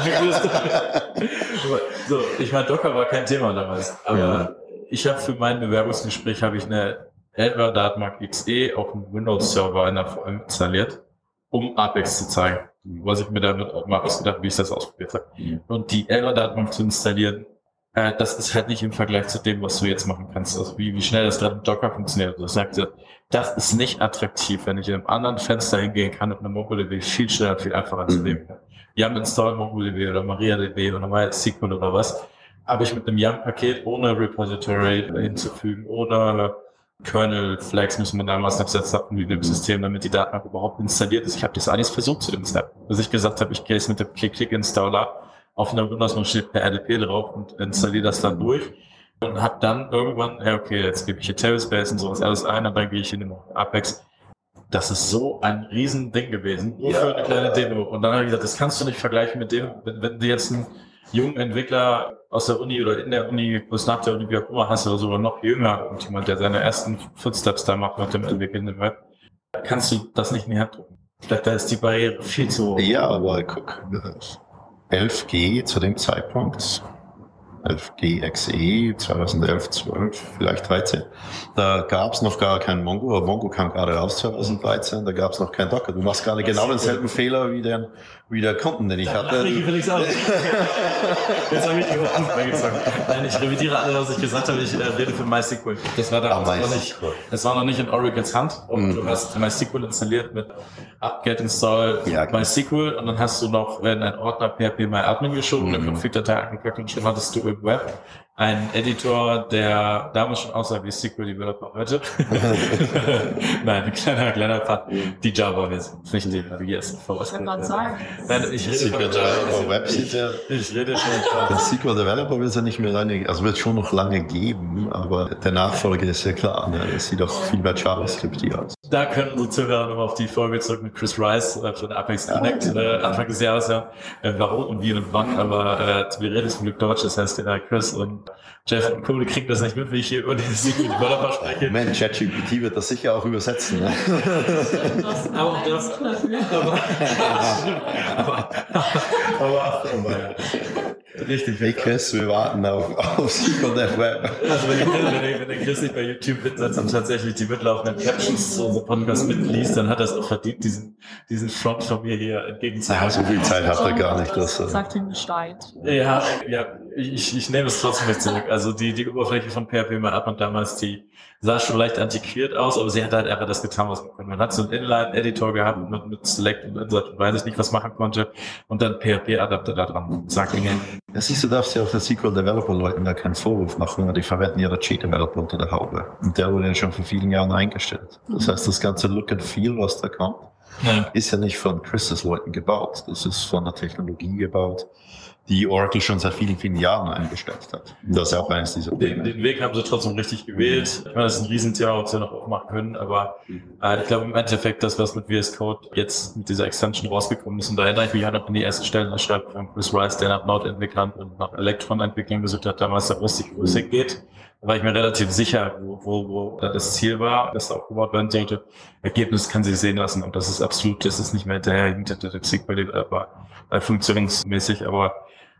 danke. So, ich meine, Docker war kein Thema damals. Aber ja. Ich habe für mein Bewerbungsgespräch habe ich eine Elva-Datenbank X E auf dem Windows-Server in der V M installiert, um Apex zu zeigen. Was ich mir damit auch mal ausgedacht, wie ich das ausprobiert habe. Und die Elva-Datenbank zu installieren, äh, das ist halt nicht im Vergleich zu dem, was du jetzt machen kannst. Also wie, wie schnell das gerade mit Docker funktioniert. Das sagt ja, das ist nicht attraktiv, wenn ich in einem anderen Fenster hingehen kann und eine MongoDB viel schneller, viel einfacher zu nehmen kann. Yum install MongoDB oder MariaDB oder MySQL oder was. Aber ich mit einem Yum-Paket ohne Repository hinzufügen, ohne Kernel-Flags müssen wir damals noch gesetzt haben, wie dem System, damit die Daten überhaupt installiert ist. Ich habe das alles versucht zu dem Step. Bis ich gesagt habe, ich gehe jetzt mit dem Click-Click-Installer auf einer Windows-Maschine per R D P drauf und installiere das dann durch. Und habe dann irgendwann, ja okay, jetzt gebe ich hier Tablespace und sowas alles ein, und dann gehe ich in den Apex. Das ist so ein riesen Ding gewesen, nur für eine kleine Demo. Und dann habe ich gesagt, das kannst du nicht vergleichen mit dem, wenn, wenn du jetzt einen jungen Entwickler aus der Uni oder in der Uni, bis nach der Uni, wie auch immer hast, oder sogar noch jünger, und jemand, der seine ersten Footsteps da macht mit dem Entwickeln im Web, kannst du das nicht in die Hand drücken. Vielleicht da ist die Barriere viel zu hoch. Ja, aber guck, elf G zu dem Zeitpunkt, elf G X E, zweitausendelf, zwölf, vielleicht dreizehn. Da gab es noch gar kein Mongo, aber Mongo kam gerade raus zweitausenddreizehn, da gab es noch kein Docker. Du machst gerade genau denselben Fehler wie der, wie der Kunden, den ich da hatte. Ich Felix aus. Jetzt habe ich die Hochfußball gezogen. Nein, ich revidiere alles, was ich gesagt habe. Ich äh, rede für MySQL. Das war damals ah, noch nicht, das war noch nicht in Oracles Hand. Und mhm. du hast MySQL installiert mit apt-get install ja, MySQL und dann hast du noch in einen Ordner P H P MyAdmin geschoben, mhm. eine Config-Datei angeklickt und schon hattest du im Web einen Editor, der damals schon aussah wie S Q L-Developer heute. Nein, ein kleiner, kleiner Part. Die Java-Version. Nicht die, wie es vorausgeht. Nein, ich rede von Java. Web sieht ja, ich rede schon. Der S Q L-Developer wird es ja nicht mehr lange, also wird es schon noch lange geben, aber der Nachfolger ist ja klar. Ne? Es sieht doch viel mehr JavaScript aus. Da können die Zuhörer nochmal auf die Folge zurück mit Chris Rice äh, von Apex Connect, äh, Anfang des Jahres, ja. Äh, warum und wie und wann, aber äh, wir reden zum Glück Deutsch, das heißt, äh, Chris und Jeff und Kohle kriegt das nicht mit, wie ich hier über den S Q L-Developer spreche. Moment, ChatGPT wird das sicher auch übersetzen. Ne? aber auch das. aber, aber, aber, aber richtig. Hey Chris, wir warten auf, auf S Q L Web. Also wenn der, wenn der Chris sich bei YouTube mitsetzt und tatsächlich die mitlaufenden Captions zu unserem Podcast mitliest, dann hat er es auch verdient, diesen, diesen Front von mir hier entgegenzuhalten. Ja, so viel Zeit hat er gar nicht. Das, sagt ihm Bescheid. Ja, ja, ich, ich nehme es trotzdem nicht zurück. Also die, die Oberfläche von P H P MyAdmin damals, die sah schon leicht antiquiert aus, aber sie hat halt einfach das getan, was man konnte. Man hat so einen Inline-Editor gehabt mit, mit Select und Insert und weiß ich nicht, was machen konnte und dann P H P-Adapter da dran. Sagt Ihnen. Ja, siehst du, darfst ja auch den S Q L-Developer-Leuten da keinen Vorwurf machen, die verwenden ihre Cheat-Developer unter der Haube. Und der wurde ja schon vor vielen Jahren eingestellt. Das heißt, das ganze Look and Feel, was da kommt, ja. ist ja nicht von Chris' Leuten gebaut. Das ist von der Technologie gebaut, die Oracle schon seit vielen, vielen Jahren eingestellt hat. Das ist auch eines dieser Dinge. Den, den Weg haben sie trotzdem richtig gewählt. Ich meine, das ist ein Riesenthema, ob sie noch aufmachen können, aber äh, ich glaube im Endeffekt, das, was mit V S Code jetzt mit dieser Extension rausgekommen ist, und da erinnere ich mich noch an die ersten Stellen, da schreibt von Chris Rice, der nach Node-Entwicklern und nach Electron-Entwicklern gesucht hat, damals da richtig größer geht. Da war ich mir relativ sicher, wo, wo, wo das Ziel war, das da aufgebaut werden sollte. Ergebnis kann sich sehen lassen und das ist absolut, das ist nicht mehr hinterher, hinter der S Q L, aber äh, funktionsmäßig, aber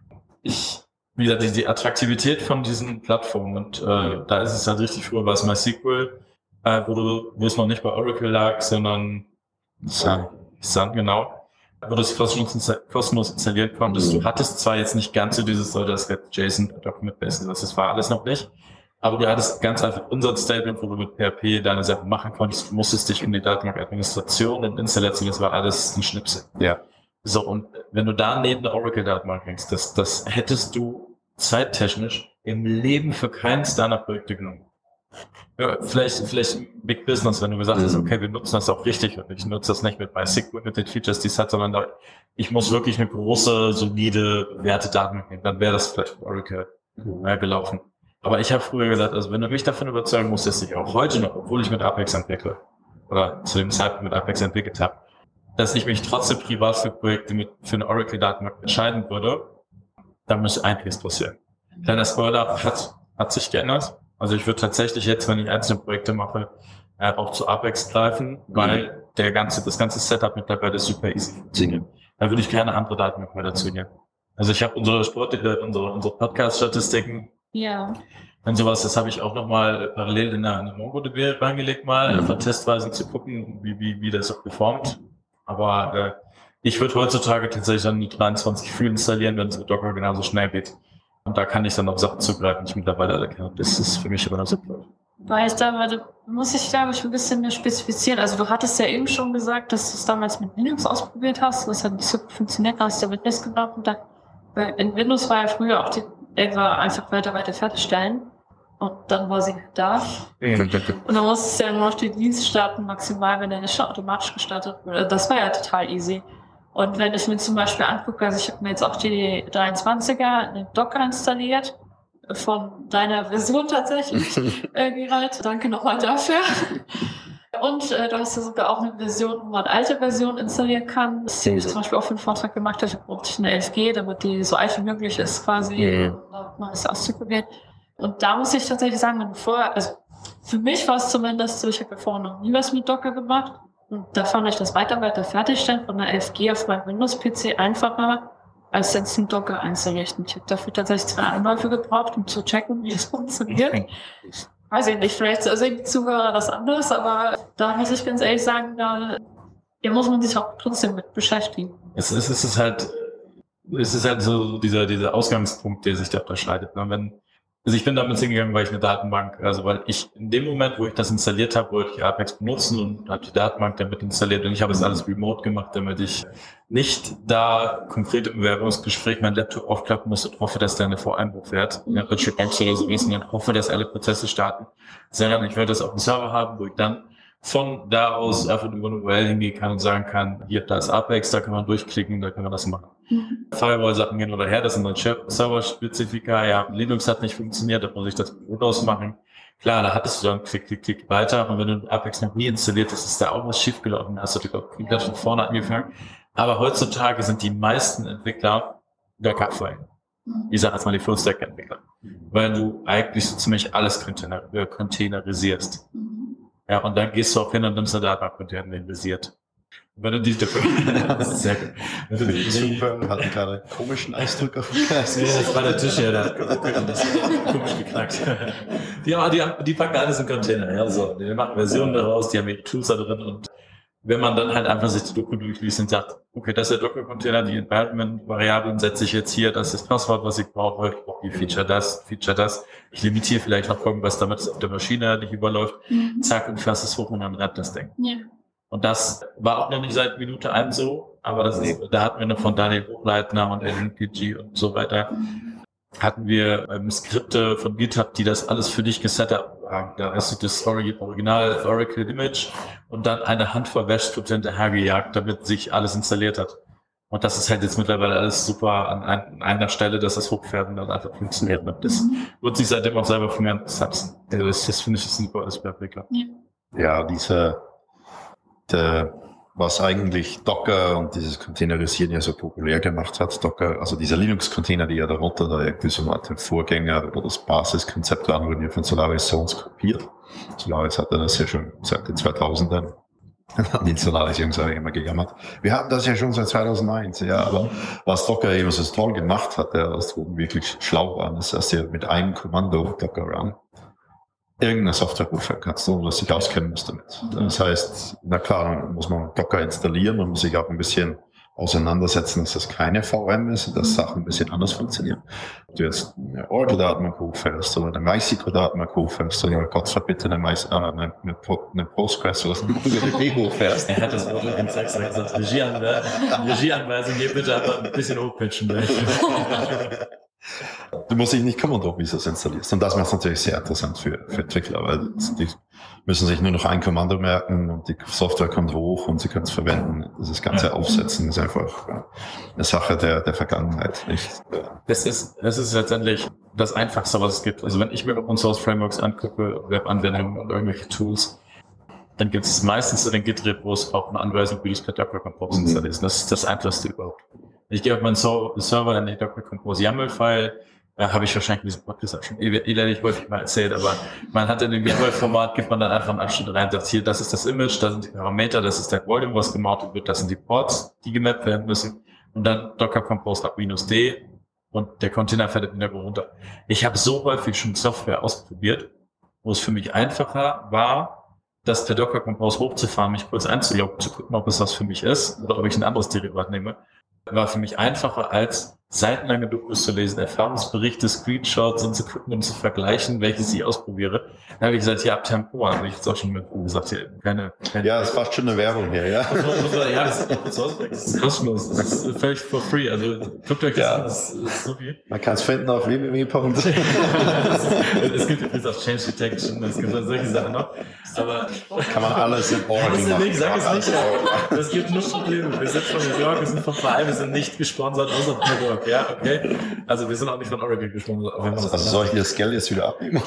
ich, wie gesagt, die, die Attraktivität von diesen Plattformen und äh, da ist es halt richtig früher war es MySQL, äh, wo du, wo es noch nicht bei Oracle lag, sondern Sun, Sun genau, wo du es kostenlos, kostenlos installieren konntest. Du hattest zwar jetzt nicht ganz so dieses, so das JSON Document Base, das war alles noch nicht, aber du hattest ganz einfach unser Statement, wo du mit P H P deine Sachen machen konntest. Du musstest dich um die Datenbank-Administration und Installation, das war alles ein Schnipsel. Ja. So, und wenn du da neben der Oracle-Datenbank hängst, das, das hättest du zeittechnisch im Leben für keinen Startup-Projekte genommen. Ja, vielleicht, vielleicht Big Business, wenn du gesagt hast, okay, wir nutzen das auch richtig und ich nutze das nicht mit MySQL, mit den Features, die es hat, sondern da, ich muss wirklich eine große, solide Werte-Datenbank nehmen, dann wäre das vielleicht Oracle mehr gelaufen. Aber ich habe früher gesagt, also wenn du mich davon überzeugen musst, dass ich auch heute noch, obwohl ich mit Apex entwickle, oder zu dem Zeitpunkt mit Apex entwickelt habe, dass ich mich trotzdem privat für Projekte mit, für eine Oracle-Datenbank entscheiden würde, da müsste einiges passieren. Kleiner Spoiler, hat, hat sich geändert. Also ich würde tatsächlich jetzt, wenn ich einzelne Projekte mache, äh, auch zu Apex greifen, weil der ganze, das ganze Setup mittlerweile super easy funktioniert. Da würde ich gerne andere Datenbank mehr dazu nehmen. Also ich habe unsere Sport, äh, unsere, unsere Podcast-Statistiken. Ja. Und sowas, das habe ich auch nochmal parallel in eine MongoDB reingelegt, mal einfach testweise zu gucken, wie, wie, wie das auch performt. Aber äh, ich würde heutzutage tatsächlich dann die dreiundzwanzig Free installieren, wenn es mit Docker genauso schnell geht. Und da kann ich dann auf Sachen zugreifen, die ich mittlerweile alle kenne. Das ist für mich aber noch super. Weil ich da, weil muss ich glaube ich ein bisschen mehr spezifizieren. Also du hattest ja eben schon gesagt, dass du es damals mit Linux ausprobiert hast. Das hat nicht so gut funktioniert, da hast du damit Nest gebraucht. Und da, weil in Windows war ja früher auch die Eva einfach weiter, weiter fertigstellen. Und dann war sie da. Und dann musstest du ja nur noch die Dienste starten, maximal, wenn der nicht schon automatisch gestartet wurde. Das war ja total easy. Und wenn ich mir zum Beispiel angucke, also ich habe mir jetzt auch die dreiundzwanziger in Docker installiert, von deiner Version tatsächlich, äh, Gerald. Danke nochmal dafür. Und äh, du hast ja sogar auch eine Version, wo man alte Version installieren kann. Das habe ich zum Beispiel auch für einen Vortrag gemacht, da brauchte ich eine elf G, damit die so alt wie möglich ist quasi, mhm. um mal das auszuprobieren. Und da muss ich tatsächlich sagen, wenn du vorher, also für mich war es zumindest so, ich habe ja vorher noch nie was mit Docker gemacht. Und da fand ich das weiter, weiter fertigstellen von einer elf G auf meinem Windows-P C einfacher, als jetzt einen Docker einzurichten. Ich habe dafür tatsächlich zwei Anläufe gebraucht, um zu checken, wie es funktioniert. Weiß ich nicht, vielleicht sehen die Zuhörer das anders, aber da muss ich ganz ehrlich sagen, da ja, muss man sich auch trotzdem mit beschäftigen. Es ist, es ist halt, es ist halt so dieser, dieser Ausgangspunkt, der sich da unterscheidet. Wenn, also ich bin damit hingegangen, weil ich eine Datenbank, also weil ich in dem Moment, wo ich das installiert habe, wollte ich Apex benutzen und habe die Datenbank damit installiert und ich habe es alles remote gemacht, damit ich nicht da konkret im Bewerbungsgespräch meinen Laptop aufklappen muss und hoffe, dass der eine Voreinbruch fährt. Ja, Richard Banks oder so wissen und hoffe, dass alle Prozesse starten. Sondern ich werde das auf dem Server haben, wo ich dann von da aus einfach über eine U R L hingehen kann und sagen kann, hier, da ist Apex, da kann man durchklicken, da kann man das machen. Mhm. Firewall-Sachen gehen oder her, das sind dann Server-Spezifika, ja, Linux hat nicht funktioniert, da muss ich das mit Windows machen. Klar, da hattest du dann Klick, Klick, Klick weiter und wenn du Apex noch nie installiert hast, ist da auch was schiefgelaufen, hast du komplett von vorne angefangen. Aber heutzutage sind die meisten Entwickler Docker-frei. Ich sage jetzt mal die Full-Stack-Entwickler. Weil du eigentlich so ziemlich alles container, äh, containerisierst. Ja, und dann gehst du auch hin und nimmst eine Datenbank containerisiert. Wenn du die, das ist sehr gut. Wenn du die, super, hatten gerade einen komischen Ausdruck auf dem Kreis. Ja, das war der Tisch, ja, der hat komisch geknackt. Die, haben, die, haben, die packen alles in Container, ja, so. Die machen Versionen daraus, die haben ihre Tools da drin und wenn man dann halt einfach sich die Doku durchliest und sagt, okay, das ist der Docker-Container, die Environment-Variablen setze ich jetzt hier, das ist das Passwort, was ich brauche, ich brauche hier Feature das, Feature das, ich limitiere vielleicht noch irgendwas, damit es auf der Maschine nicht überläuft, mhm. zack, und fasse es hoch und dann rennt das Ding. Ja. Und das war auch noch nicht seit Minute eins so, aber das ist, da hatten wir noch von Daniel Buchleitner und N P G und so weiter, hatten wir ähm, Skripte von GitHub, die das alles für dich gesetup haben. Da hast du das Story Original Oracle Image und dann eine Handvoll Bash-Skripte hinterhergejagt, damit sich alles installiert hat. Und das ist halt jetzt mittlerweile alles super an, ein, an einer Stelle, dass das hochfährt und dann einfach funktioniert. Und das wird sich seitdem auch selber von ganz Subs. Das, das finde ich super als Entwickler. Ja, diese, der, was eigentlich Docker und dieses Containerisieren ja so populär gemacht hat, Docker, also diese Linux-Container, die ja darunter da irgendwie so mal den Vorgänger oder das Basiskonzept waren, wurden ja von Solaris Zones kopiert. Solaris hatte das ja schon seit den zweitausendern. An den Solaris-Jungs habe ich immer gejammert. Wir haben das ja schon seit zweitausendeins, ja, aber was Docker eben so toll gemacht hat, ja, was wirklich schlau war, ist, dass ihr mit einem Kommando Docker Run irgendeine Software rufen kannst, ohne dass sich auskennen musst damit. Das heißt, na klar, muss man Docker installieren, man muss sich auch ein bisschen auseinandersetzen, dass das keine V M ist, dass Sachen ein bisschen anders funktionieren. Ob du jetzt eine Oracle-Datenbank hochfährst oder eine MySQL-Datenbank hochfährst oder Gott verbitte eine, My, äh, eine, eine, eine Postgres oder eine MongoDB hochfährst. Er hat das Wort übrigens extra gesagt. Regieanweisung, Regieanweisung, hier bitte einfach ein bisschen hochpitchen. Du musst dich nicht kümmern, ob du das installierst. Und das macht es natürlich sehr interessant für, für Entwickler, weil die müssen sich nur noch ein Kommando merken und die Software kommt hoch und sie können es verwenden. Das ganze Aufsetzen ist einfach eine Sache der, der Vergangenheit. Nicht? Das ist, das ist letztendlich das Einfachste, was es gibt. Also wenn ich mir Open Source Frameworks angucke, Webanwendungen und irgendwelche Tools, dann gibt es meistens in den Git-Repos auch eine Anweisung, wie du es per Docker Compose Mhm. installierst. Das ist das Einfachste überhaupt. Ich gehe auf meinen so Server, dann den Docker Compose YAML-File, da habe ich wahrscheinlich in diesem Podcast auch schon elendig häufig mal erzählt, aber man hat in dem YAML-Format, gibt man dann einfach einen Abschnitt rein, sagt hier, das ist das Image, das sind die Parameter, das ist der Volume, was gemountet wird, das sind die Ports, die gemappt werden müssen und dann Docker Compose ab minus D und der Container fährt im Hintergrund runter. Ich habe so häufig schon Software ausprobiert, wo es für mich einfacher war, das per Docker Compose hochzufahren, mich kurz einzuloggen, zu gucken, ob es was für mich ist oder ob ich ein anderes Derivat nehme, war für mich einfacher als seitenlange Dokus zu lesen, Erfahrungsberichte, Screenshots und zu gucken und zu vergleichen, welches ich ausprobiere. Dann habe ich gesagt, ja, ab Tempo, habe ich jetzt auch schon mit gesagt, hier, keine, keine. Ja, das ist fast schon eine Werbung hier, ja. Ja, das ist, das ist kostenlos, das ist völlig for free, also guckt euch das Ja. an, das ist so viel. Man kann es finden auf w w w Punkt Es gibt übrigens auch Change Detection, es gibt auch solche Sachen noch, aber Kann man alles in Ordnung Sag machen. nicht, sag es nicht. Es gibt nur Probleme. Wir sind von New York, wir sind vom Verein, wir sind nicht gesponsert außer von New York. Ja, okay. Also wir sind auch nicht von Oracle gesponsert. Auch wenn man das Also soll ich das Geld jetzt wieder abnehmen?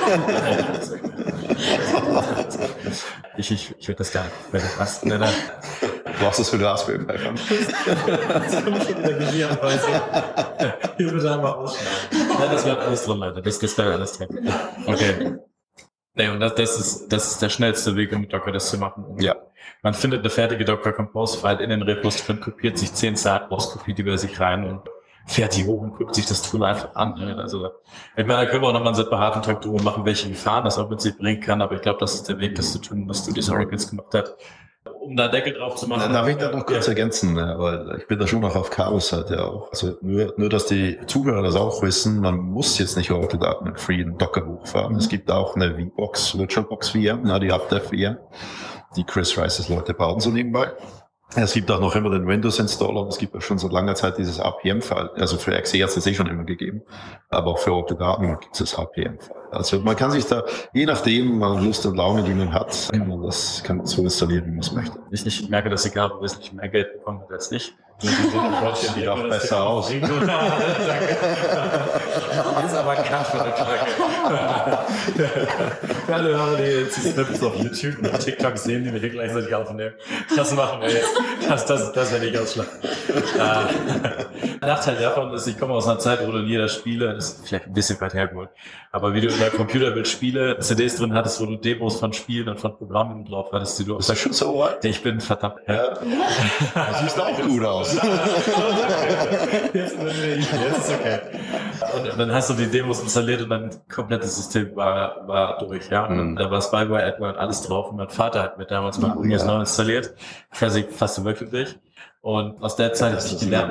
ich, ich, ich werde das gar nicht. Wenn das was, nein, nein. Du hast das für Raspberry Pi. Das kommt schon wieder Gehirnweise. Hier wird einmal ausschneiden. Nein, das wird alles drin, Leute. Das, das bleibt alles drin. Okay. Nee, und das, das ist, das ist der schnellste Weg, um mit Docker das zu machen. Und Ja. man findet eine fertige Docker Compose File in den Repos drin, kopiert sich zehn Zeilen raus, kopiert die bei sich rein und fährt die hoch und guckt sich das Tool einfach an. Also, ich meine, da können wir auch nochmal einen separaten Talk drüber machen, welche Gefahren das auch mit sich bringen kann, aber ich glaube, das ist der Weg, das zu tun, was Studios Oracles gemacht hat. Um da Deckel drauf zu machen. Darf ich da noch kurz Ja. ergänzen, ne? Weil ich bin da schon noch auf Chaos Seite auch. Also nur, nur, dass die Zuhörer das auch wissen, man muss jetzt nicht Oracle Daten mit Free in Docker hochfahren. Es gibt auch eine V-Box, VirtualBox V M, na, die HubDev V M, die Chris Rice's Leute bauen so nebenbei. Es gibt auch noch immer den Windows-Installer und es gibt auch schon seit langer Zeit dieses R P M-File. Also für X E hat es eh schon immer gegeben, aber auch für Oracle Daten gibt es das R P M-File. Also man kann sich da, je nachdem, man Lust und Laune, die man hat, man das kann man so installieren, wie man es möchte. Ich nicht merke, dass Sigaro wesentlich mehr Geld bekommen hat als ich. Sieht auch besser aus. Jetzt aber Kaffee. Alle Hörer, die jetzt die Snippets auf YouTube und TikTok sehen, die wir hier gleichzeitig aufnehmen. Das machen wir jetzt. Das, das, das werde ich ausschlagen. äh, Nachteil davon ist, ich komme aus einer Zeit, wo du jeder Spiele, das ist vielleicht ein bisschen weit hergeholt, aber wie du in der Computerwelt Spiele, C Ds drin hattest, wo du Demos von Spielen und von Programmen drauf hattest, die du Ist das schon so weit? Ich bin verdammt. Ja. Das sieht auch gut aus. Jetzt, jetzt ist okay. Und, und dann hast du die Demos installiert und dann komplettes System war, war durch, ja. Und Mhm. da war Spyware, AdWord, alles drauf. Und mein Vater hat mir damals mal Windows Ja. neu installiert. Quasi fast wöchentlich. Und aus der Zeit habe ich gelernt,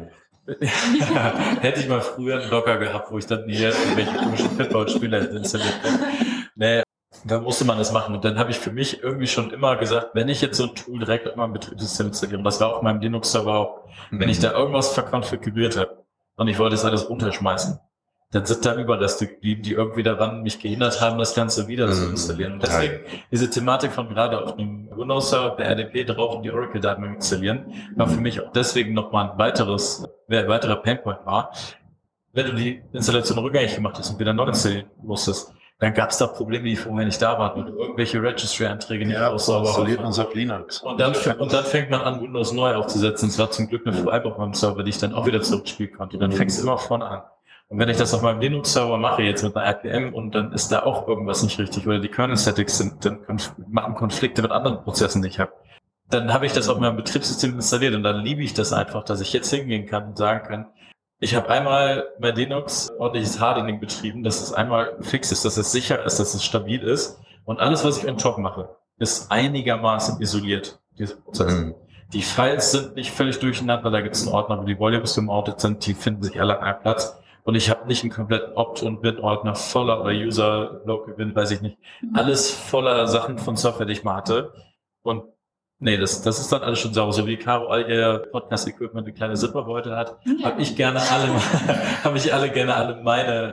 hätte ich mal früher einen Docker gehabt, wo ich dann hier irgendwelche komischen Pitball-Spiele hätte installiert hätte. Nee, da musste man das machen. Und dann habe ich für mich irgendwie schon immer gesagt, wenn ich jetzt so ein Tool direkt immer im Betriebssystem installiere, und das war auf meinem Linux-Server auch, wenn ich da irgendwas verkonfiguriert habe und ich wollte es alles runterschmeißen, dann sind da Überreste geblieben, die irgendwie daran mich gehindert haben, das Ganze wieder zu installieren. Und deswegen diese Thematik von gerade auf einem Windows-Server der R D P drauf und die Oracle-Daten installieren, war für mich auch deswegen nochmal ein weiteres, ein weiterer Painpoint war. Wenn du die Installation rückgängig gemacht hast und wieder neu installieren musstest, dann gab es da Probleme, die vorher nicht da waren, und irgendwelche Registry-Einträge nicht Ja, aus so installiert man so Linux. und dann, und dann fängt man an, Windows neu aufzusetzen. Es war zum Glück eine Freiburg auf meinem Server, die ich dann auch wieder zurückspielen konnte. Dann fängst du immer vorne an. Und wenn ich das auf meinem Linux-Server mache, jetzt mit einer R P M, und dann ist da auch irgendwas nicht richtig, oder die Kernel-Settings sind, dann konf- machen Konflikte mit anderen Prozessen, die ich habe, dann habe ich das auf meinem Betriebssystem installiert, und dann liebe ich das einfach, dass ich jetzt hingehen kann und sagen kann, ich habe einmal bei Linux ordentliches Hardening betrieben, dass es einmal fix ist, dass es sicher ist, dass es stabil ist, und alles, was ich on top mache, ist einigermaßen isoliert, diese Prozesse. Mhm. Die Files sind nicht völlig durcheinander, da gibt es einen Ordner, wo die Volumes gemountet sind, die finden sich alle an einem Platz. Und ich habe nicht einen kompletten Opt- und Bin-Ordner voller, oder User, Local Bin, weiß ich nicht. Alles voller Sachen von Software, die ich mal hatte. Und nee, das, das ist dann alles schon sauber. So wie Caro all ihr Podcast-Equipment eine kleine Zipperbeutel hat, habe ich gerne alle, habe ich alle gerne alle meine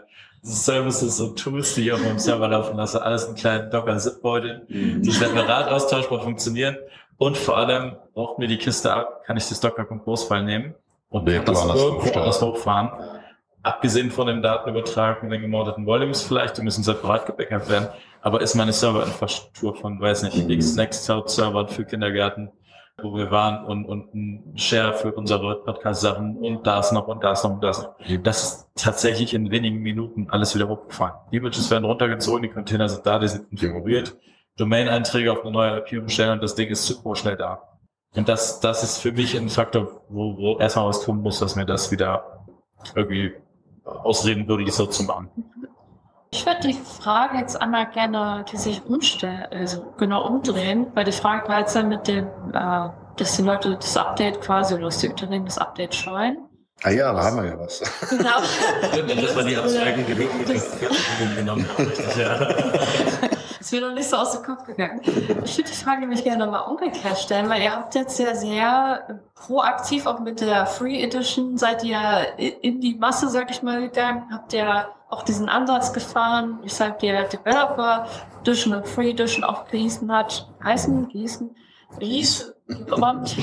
Services und Tools, die ich auf meinem Server laufen lasse, alles in kleinen Docker-Zip-Beuteln, die separat austauschbar funktionieren. Und vor allem braucht mir die Kiste ab, kann ich das Docker-Compose-File nehmen und Ja, das klar, das irgendwo hochstellen. anders hochfahren. Abgesehen von dem Datenübertrag und den gemordeten Volumes vielleicht, die müssen separat gebackupt werden. Aber ist meine Serverinfrastruktur von, weiß nicht, Mhm. x Nextcloud-Servern für Kindergärten, wo wir waren und, und ein Share für unsere Podcast-Sachen und da ist noch und da ist noch und da ist noch. Das ist tatsächlich in wenigen Minuten alles wieder hochgefahren. Die Images werden runtergezogen, die Container sind da, die sind konfiguriert, Domain-Einträge auf eine neue I P umstellen und das Ding ist super schnell da. Und das, das ist für mich ein Faktor, wo, wo erstmal was tun muss, dass mir das wieder irgendwie ausreden würde, so zu machen. Ich würde die Frage jetzt einmal gerne, die sich umstellen, also genau umdrehen, weil die Frage war jetzt dann mit dem, äh, dass die Leute das Update quasi, oder dass die Unternehmen das Update scheuen. Ah ja, da haben wir ja was. Genau. Das war die abstrakten Gedanken, die genommen haben. Ja. Ist mir noch nicht so aus dem Kopf gegangen. Ich würde die Frage nämlich gerne nochmal umgekehrt stellen, weil ihr habt jetzt ja sehr proaktiv auch mit der Free Edition, seid ihr in die Masse, sag ich mal, gegangen, habt ihr auch diesen Ansatz gefahren, weshalb der Developer Edition und Free Edition auch gießen hat, heißen, gießen, gießen, kommt.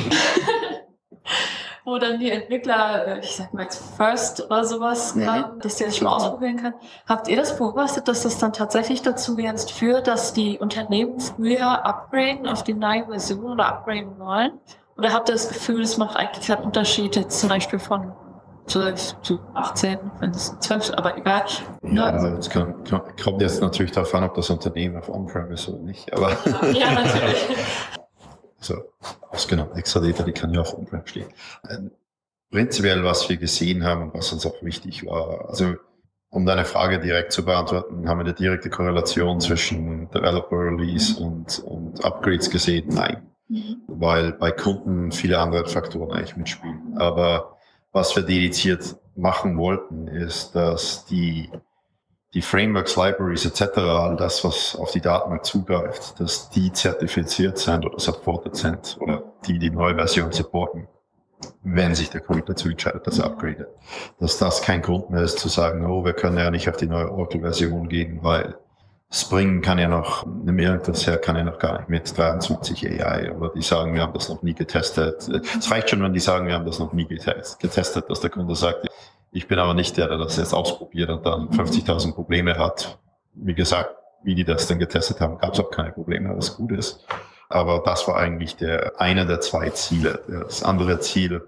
Wo dann die Entwickler, ich sag mal jetzt First oder sowas, Mhm. haben, dass der sich mal ausprobieren kann. Habt ihr das beobachtet, dass das dann tatsächlich dazu jetzt führt, dass die Unternehmen früher upgraden auf die neue Version oder upgraden wollen? Oder habt ihr das Gefühl, es macht eigentlich keinen Unterschied jetzt zum Beispiel von zwölf zu achtzehn, wenn es zwölf ist, aber egal. Ja, also es kann, kann, kommt jetzt natürlich darauf an, ob das Unternehmen auf On-Premise oder nicht, aber Ja, natürlich. so, ausgenommen Exadata, die kann ja auch on-prem stehen. Ähm, prinzipiell, was wir gesehen haben und was uns auch wichtig war, also um deine Frage direkt zu beantworten, haben wir eine direkte Korrelation zwischen Developer Release und, und Upgrades gesehen? Nein. Mhm. Weil bei Kunden viele andere Faktoren eigentlich mitspielen. Aber was wir dediziert machen wollten, ist, dass die, die Frameworks, Libraries et cetera, all das, was auf die Datenbank zugreift, dass die zertifiziert sind oder supported sind oder die die neue Version supporten, wenn sich der Kunde dazu entscheidet, dass er upgradet. Dass das kein Grund mehr ist zu sagen, oh, wir können ja nicht auf die neue Oracle-Version gehen, weil Spring kann ja noch, nimm irgendwas her, kann ja noch gar nicht mit dreiundzwanzig A I, oder die sagen, wir haben das noch nie getestet. Es reicht schon, wenn die sagen, wir haben das noch nie getestet, dass der Kunde sagt, ich bin aber nicht der, der das jetzt ausprobiert und dann fünfzigtausend Probleme hat. Wie gesagt, wie die das denn getestet haben, gab es auch keine Probleme, was gut ist. Aber das war eigentlich der eine der zwei Ziele. Das andere Ziel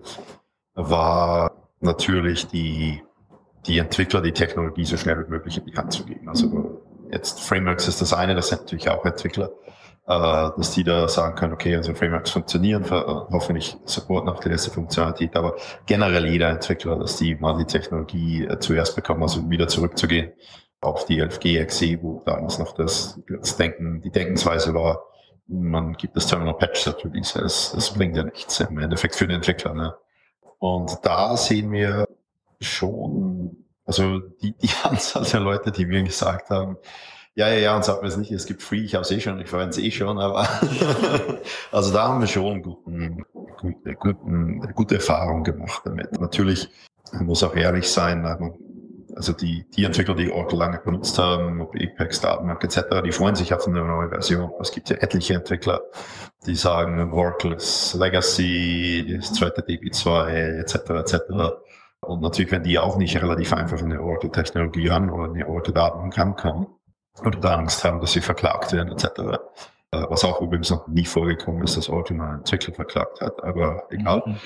war natürlich die, die Entwickler, die Technologie so schnell wie möglich in die Hand zu geben. Also jetzt Frameworks ist das eine, das sind natürlich auch Entwickler, äh, dass die da sagen können, okay, also Frameworks funktionieren, hoffentlich supporten auch die letzte Funktionalität, aber generell jeder Entwickler, dass die mal die Technologie äh, zuerst bekommen, also wieder zurückzugehen auf die elf G X E, wo damals noch das, das Denken, die Denkensweise war, man gibt das Terminal Patch Release, es, es bringt ja nichts im Endeffekt für den Entwickler. Ne? Und da sehen wir schon, also die, die Anzahl der Leute, die mir gesagt haben, ja, ja, ja, und sag mir es nicht, es gibt Free, ich habe es eh schon, ich verwende es eh schon, aber also da haben wir schon guten, guten, guten, gute Erfahrung gemacht damit. Natürlich, man muss auch ehrlich sein, also die, die Entwickler, die Oracle lange benutzt haben, ob Apex, Datenbank et cetera, die freuen sich auf eine neue Version. Es gibt ja etliche Entwickler, die sagen, Oracle ist Legacy, das zweite D B zwei et cetera et cetera. Und natürlich, wenn die auch nicht relativ einfach eine Oracle-Technologie an oder eine Oracle-Datenbank ankommen oder da Angst haben, dass sie verklagt werden et cetera. Was auch übrigens noch nie vorgekommen ist, dass Oracle mal einen Entwickler verklagt hat, aber egal. Mhm.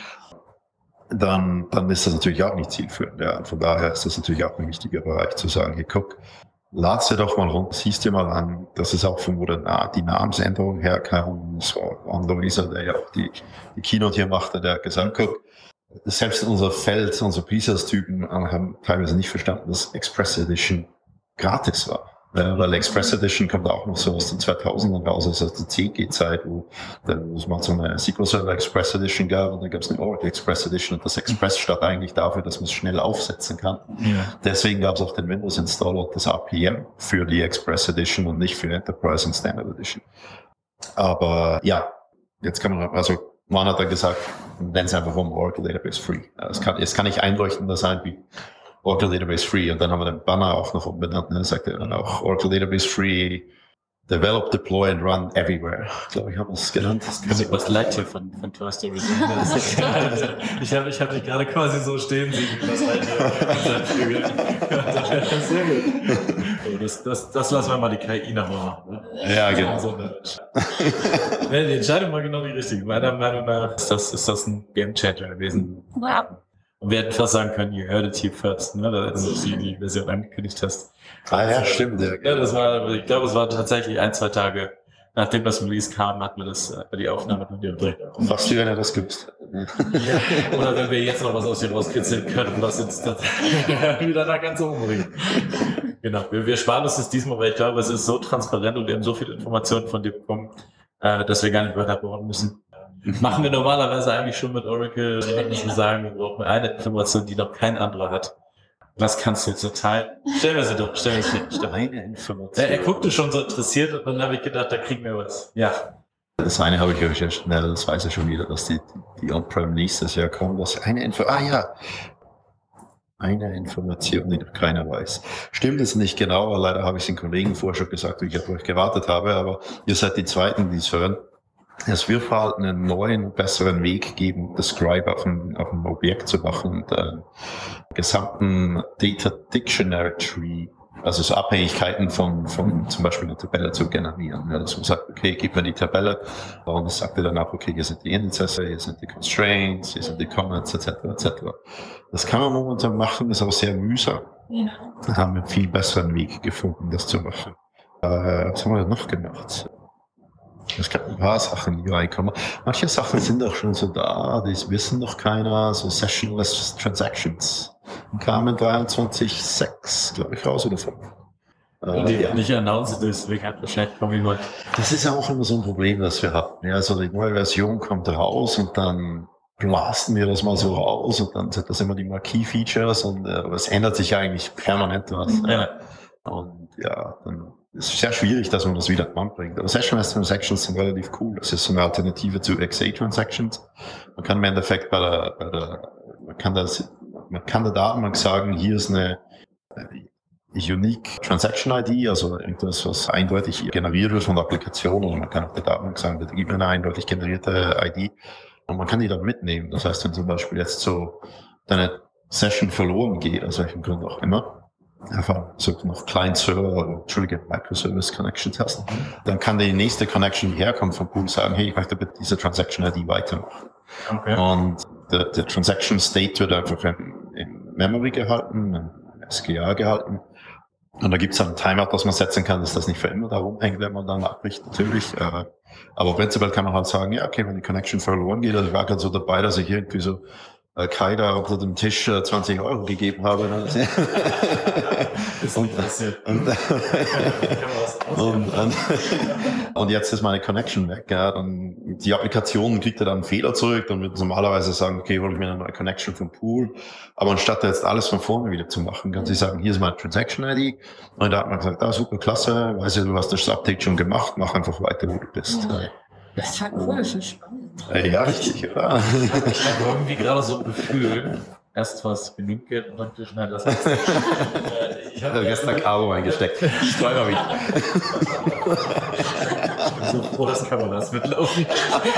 Dann, dann ist das natürlich auch nicht zielführend. Ja. Und von daher ist das natürlich auch ein wichtiger Bereich zu sagen, hey, guck, lad's dir doch mal runter, siehst dir mal an, das ist auch von wo der, die Namensänderung herkam. Das war Androisa, der ja auch die, die Keynote hier machte, der hat gesagt, guck, selbst unser Feld, unsere Presales-Typen haben teilweise nicht verstanden, dass Express Edition gratis war. Ja, weil Express Edition kommt auch noch so aus den zweitausendern raus, also aus der C G-Zeit, wo dann es mal so eine S Q L Server Express Edition gab und dann gab es eine Oracle Express Edition und das Express stand eigentlich dafür, dass man es schnell aufsetzen kann. Ja. Deswegen gab es auch den Windows Installer und das R P M für die Express Edition und nicht für Enterprise und Standard Edition. Aber ja, jetzt kann man, also man hat dann gesagt, nennen Sie einfach um Oracle Database Free. Es kann, es kann nicht einleuchtender sein, wie Oracle Database Free. Und dann haben wir den Banner auch noch umbenannt. Ne? Sagt er dann auch Oracle Database Free, Develop, Deploy and Run Everywhere. Ich glaube, ich habe es genannt. Das kann ich was leid hier von, von Toaster Ich habe ich hab dich gerade quasi so stehen sehen. Das, sehr gut. Das, das, das lassen wir mal die K I nochmal machen. Ne? Ja, genau. So, die Entscheidung war genau die richtige. Meiner Meinung nach ist das, ist das ein Game Changer gewesen. Wow. Und wir hätten fast sagen können, you heard it here first, ne? Da ist die, die Version angekündigt hast. Ah ja, stimmt. Ja, ja, das war, ich glaube, es war tatsächlich ein, zwei Tage, nachdem das Release kam, hatten wir das, äh, die Aufnahme von dir direkt. Fast wie wenn er das gibt. Ja. Oder wenn wir jetzt noch was aus dir rauskitzeln können, was jetzt das wieder da ganz umbringt. Genau, wir, wir sparen uns das diesmal, weil ich glaube, es ist so transparent und wir haben so viele Informationen von dir bekommen, äh, dass wir gar nicht weiter bohren müssen. Machen wir normalerweise eigentlich schon mit Oracle, wenn wir sagen, wir brauchen eine Information, die noch kein anderer hat. Was kannst du jetzt so teilen? Stellen wir sie doch, stellen wir sie doch. Eine Information. Er, er guckte schon so interessiert und dann habe ich gedacht, da kriegen wir was. Ja. Das eine habe ich euch ja schnell, das weiß ich schon wieder, dass die, die On-Prem nächstes Jahr kommen. Das eine Info, ah ja. Eine Information, die noch keiner weiß. Stimmt es nicht genau, aber leider habe ich es den Kollegen vorher schon gesagt, wie ich auf euch gewartet habe, aber ihr seid die Zweiten, die es hören. Es wird halt einen neuen, besseren Weg geben, das Scribe auf ein, auf ein Objekt zu machen und äh, gesamten Data Dictionary Tree, also so Abhängigkeiten von, von zum Beispiel einer Tabelle zu generieren. Ja, dass man sagt, okay, gib mir die Tabelle und das sagt er dann auch, okay, hier sind die Indizes, hier sind die Constraints, hier sind die Comments, et cetera et cetera. Das kann man momentan machen, ist aber sehr mühsam. Ja. Da haben wir einen viel besseren Weg gefunden, das zu machen. Äh, was haben wir denn noch gemacht? Es gab ein paar Sachen, die reinkommen. Manche Sachen sind auch schon so da, das wissen noch keiner, so Sessionless Transactions. Die kamen dreiundzwanzig Punkt sechs, glaube ich, raus oder fünf. Und die ja. nicht announced, deswegen hat wahrscheinlich kommen wir. Das ist ja auch immer so ein Problem, das wir hatten. Ja, also die neue Version kommt raus und dann blasten wir das mal so raus und dann sind das immer die Marquee-Features und äh, es ändert sich eigentlich permanent was. Ja. Und ja, dann ist es sehr schwierig, dass man das wieder anbringt. Aber Sessionless Transactions sind relativ cool. Das ist so eine Alternative zu X A Transactions. Man kann im Endeffekt bei der, bei der, man kann das, man kann der Datenbank sagen, hier ist eine Unique Transaction I D, also irgendwas, was eindeutig generiert wird von der Applikation, oder man kann auch der Datenbank sagen, bitte gib mir eine eindeutig generierte I D. Und man kann die dann mitnehmen. Das heißt, wenn zum Beispiel jetzt so deine Session verloren geht, aus welchem Grund auch immer, einfach so noch Client-Server oder Entschuldige, Microservice-Connections hast, dann kann die nächste Connection, die herkommt vom Pool, sagen, hey, ich möchte bitte diese Transaction I D weitermachen. Okay. Und der, der Transaction State wird einfach in, in Memory gehalten, in S G A gehalten. Und da gibt es einen Timeout, das man setzen kann, dass das nicht für immer da rumhängt, wenn man dann abbricht, natürlich. Aber prinzipiell kann man halt sagen, ja, okay, wenn die Connection verloren geht, also ich war gerade so dabei, dass ich irgendwie so Al-Qaida unter dem Tisch zwanzig Euro gegeben habe. und, und, und, und, und jetzt ist meine Connection weg. Ja. Dann die Applikation kriegt dann einen Fehler zurück, dann wird normalerweise sagen, okay, hole ich mir eine neue Connection vom Pool. Aber anstatt jetzt alles von vorne wieder zu machen, kann sie sagen, hier ist meine Transaction I D. Und da hat man gesagt, ah, super, klasse, weiß ja, du hast das Update schon gemacht, mach einfach weiter, wo du bist. Ja. Das ist ja cool, das ist spannend. Ja, richtig, oder? Ich habe irgendwie gerade so ein Gefühl, erst was genügend Geld und dann schneiden das heißt, äh, ich habe gestern Caro eingesteckt. Ich träume mich. Ich bin so froh, dass Kameras mitlaufen.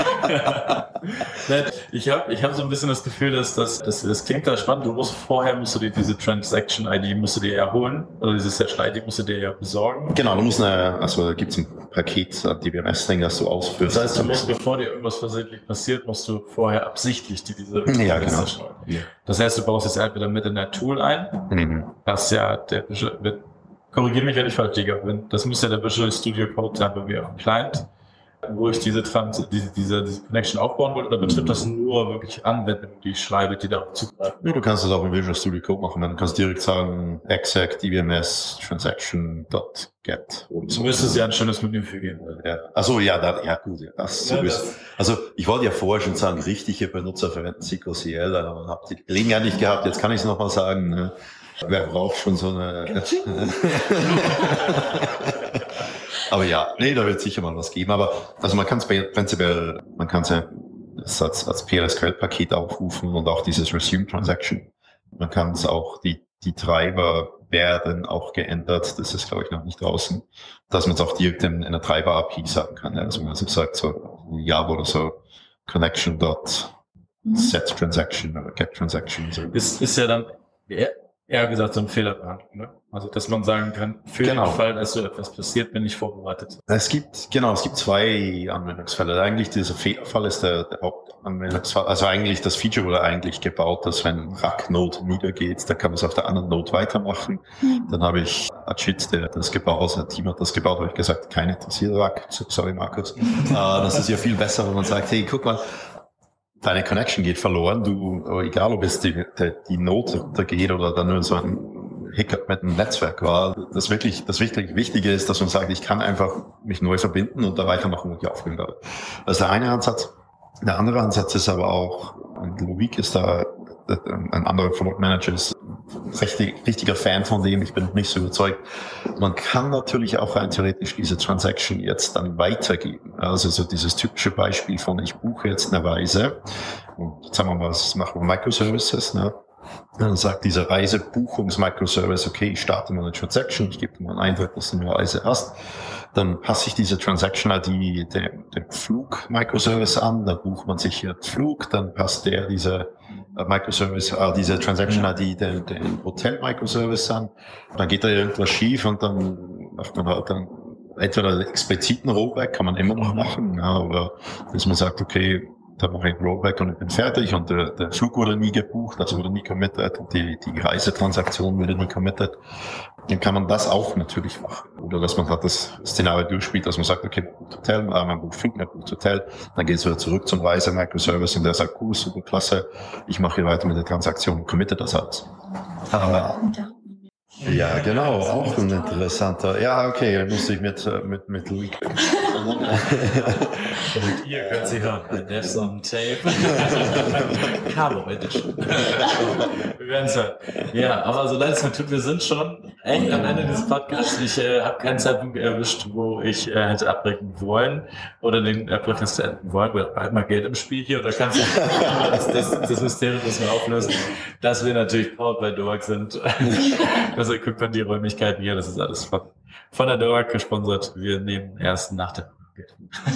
Ich habe ich hab so ein bisschen das Gefühl, dass das, das, das klingt da spannend. Du musst vorher, musst du dir diese Transaction I D, musst du dir erholen, oder diese Session I D musst du dir ja besorgen. Genau, du musst eine, also da gibt es ein Paket, D B M S-Ding, das du ausführst. Das heißt, du musst, bevor dir irgendwas versehentlich passiert, musst du vorher absichtlich die, diese ja, genau. Ja. Das heißt, du baust jetzt entweder mit in dein Tool ein, mhm. das ja, der, wird, korrigiere mich, wenn ich falsch liege, das muss ja der Visual Studio Code sein, bei mir auf dem Client, wo ich diese, Trans diese, diese, diese Connection aufbauen wollte, oder betrifft das nur wirklich Anwendungen, die ich schreibe, die darauf zugreifen? Ja, du kannst das auch im Visual Studio Code machen, dann kannst du direkt sagen, exec D B M S transaction.get. So müsste es ja ein schönes Menü für geben. Ja. Also ja, da, ja gut, ja, das, so ja, das also ich wollte ja vorher schon sagen, richtige Benutzer verwenden S Q L C L, aber habe die Gelegenheit nicht gehabt, jetzt kann ich es nochmal sagen. Ne? Wer braucht schon so eine... Aber ja, nee, da wird sicher mal was geben. Aber also man kann es prinzipiell, man kann es ja als, als P L S Q L-Paket aufrufen und auch dieses Resume Transaction. Man kann es auch die die Treiber werden auch geändert. Das ist, glaube ich, noch nicht draußen, dass man es auch direkt in, in einer Treiber-A P I sagen kann. Ja. Also wenn man so sagt, so Java oder so, Connection dot set Transaction oder get Transaction. So. Ist, ist ja dann eher, eher gesagt so ein Fehlerbehandlung, ne? Also, dass man sagen kann, für genau. den Fall, dass so etwas passiert, bin ich vorbereitet. Es gibt, genau, es gibt zwei Anwendungsfälle. Eigentlich dieser Fehlerfall ist der, der Hauptanwendungsfall. Also eigentlich das Feature wurde eigentlich gebaut, dass wenn Rack-Node niedergeht, dann kann man es auf der anderen Node weitermachen. Mhm. Dann habe ich Ajit, der das gebaut, also ein Team hat das gebaut, habe ich gesagt, keine interessiert Rack. Sorry, Markus. uh, das ist ja viel besser, wenn man sagt, hey, guck mal, deine Connection geht verloren, du, aber egal ob es die, die, die Node runtergeht oder dann nur so ein Hiccup mit dem Netzwerk war, das wirklich, das wirklich Wichtige ist, dass man sagt, ich kann einfach mich neu verbinden und da weitermachen, wo ich aufgehört habe. Das ist der eine Ansatz. Der andere Ansatz ist aber auch, und Loïc ist da, ein anderer Product Manager ist richtig, richtiger Fan von dem, ich bin noch nicht so überzeugt. Man kann natürlich auch rein theoretisch diese Transaction jetzt dann weitergeben. Also so dieses typische Beispiel von, ich buche jetzt eine Reise und jetzt sagen wir mal, das machen wir Microservices, ne? Dann sagt dieser Reisebuchungs-Microservice, okay, ich starte mal eine Transaction, ich gebe dir mal einen Eindruck, dass du eine Reise hast. Dann passe ich diese Transaction-I D dem, dem Flug-Microservice an, dann bucht man sich hier den Flug, dann passt der diese äh, Microservice, äh, diese Transaction-I D dem, dem Hotel-Microservice an. Dann geht da irgendwas schief und dann macht man halt dann entweder einen expliziten Rollback, kann man immer noch machen, ja, oder dass man sagt, okay, dann mache ich einen Rollback und ich bin fertig und der, der Flug wurde nie gebucht, also wurde nie committed und die, die Reisetransaktion wurde nie committed. Dann kann man das auch natürlich machen. Oder dass man halt das Szenario durchspielt, dass man sagt, okay, man bucht Hotel, man bucht Flug, man bucht Hotel, dann geht es wieder zurück zum Reise-Microservice und der sagt, cool, super, klasse, ich mache hier weiter mit der Transaktion und committe das alles. Aber ja, genau, auch ein interessanter. Ja, okay, dann muss ich mit, mit, mit Loïc. Und ihr könnt sie hören bei Devs on Tape. Cabo Edition. Wir werden es hören. Ja, aber so leid es mir tut, wir sind schon echt am Ende dieses Podcasts. Ich äh, habe keinen Zeitpunkt erwischt, wo ich äh, hätte abbrechen wollen oder den äh, Podcast enden wollen. Wir haben mal Geld im Spiel hier oder kannst du das, das, das Mysterium müssen wir auflösen, dass wir natürlich powered by Doag sind. Also guckt man die Räumlichkeiten hier, das ist alles von, von der Doag gesponsert. Wir nehmen erst nach der Geld.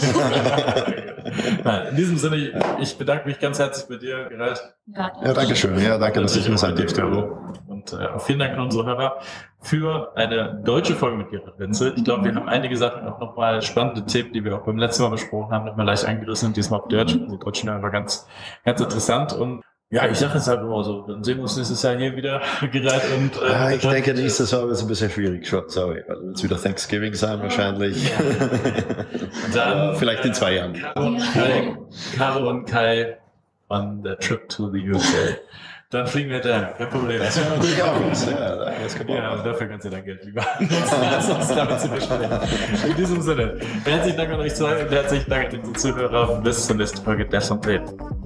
Nein, in diesem Sinne, ich, ich bedanke mich ganz herzlich bei dir, Gerald. Ja, ja, danke schön. Ja, danke, dass ich hier sein durfte. Und äh, vielen Dank an unsere Hörer für eine deutsche Folge mit Gerald Wenzel. Ich glaube, wir haben einige Sachen auch nochmal spannende Themen, die wir auch beim letzten Mal besprochen haben, nochmal leicht angerissen und diesmal auf Deutsch. Die deutschen Hörer war ganz, ganz interessant und ja, ich sage es halt immer so, dann sehen wir uns nächstes Jahr hier wieder, Gerald. Und, äh, ja, ich denke, nächstes Jahr wird es ein bisschen schwierig schon, sorry. Also wird es wieder Thanksgiving sein wahrscheinlich. Ja. Dann vielleicht in zwei Jahren. Caro und Kai, Caro und Kai on the trip to the U S A. Dann fliegen wir da, kein Problem. Das wäre natürlich auch was. Ja, das kann ja, und dafür kannst du dein Geld lieber lass uns damit zu besprechen. In diesem Sinne, herzlichen Dank an euch zwei und herzlichen Dank an unsere Zuhörer. Bis zur nächsten Folge Devs on Tape.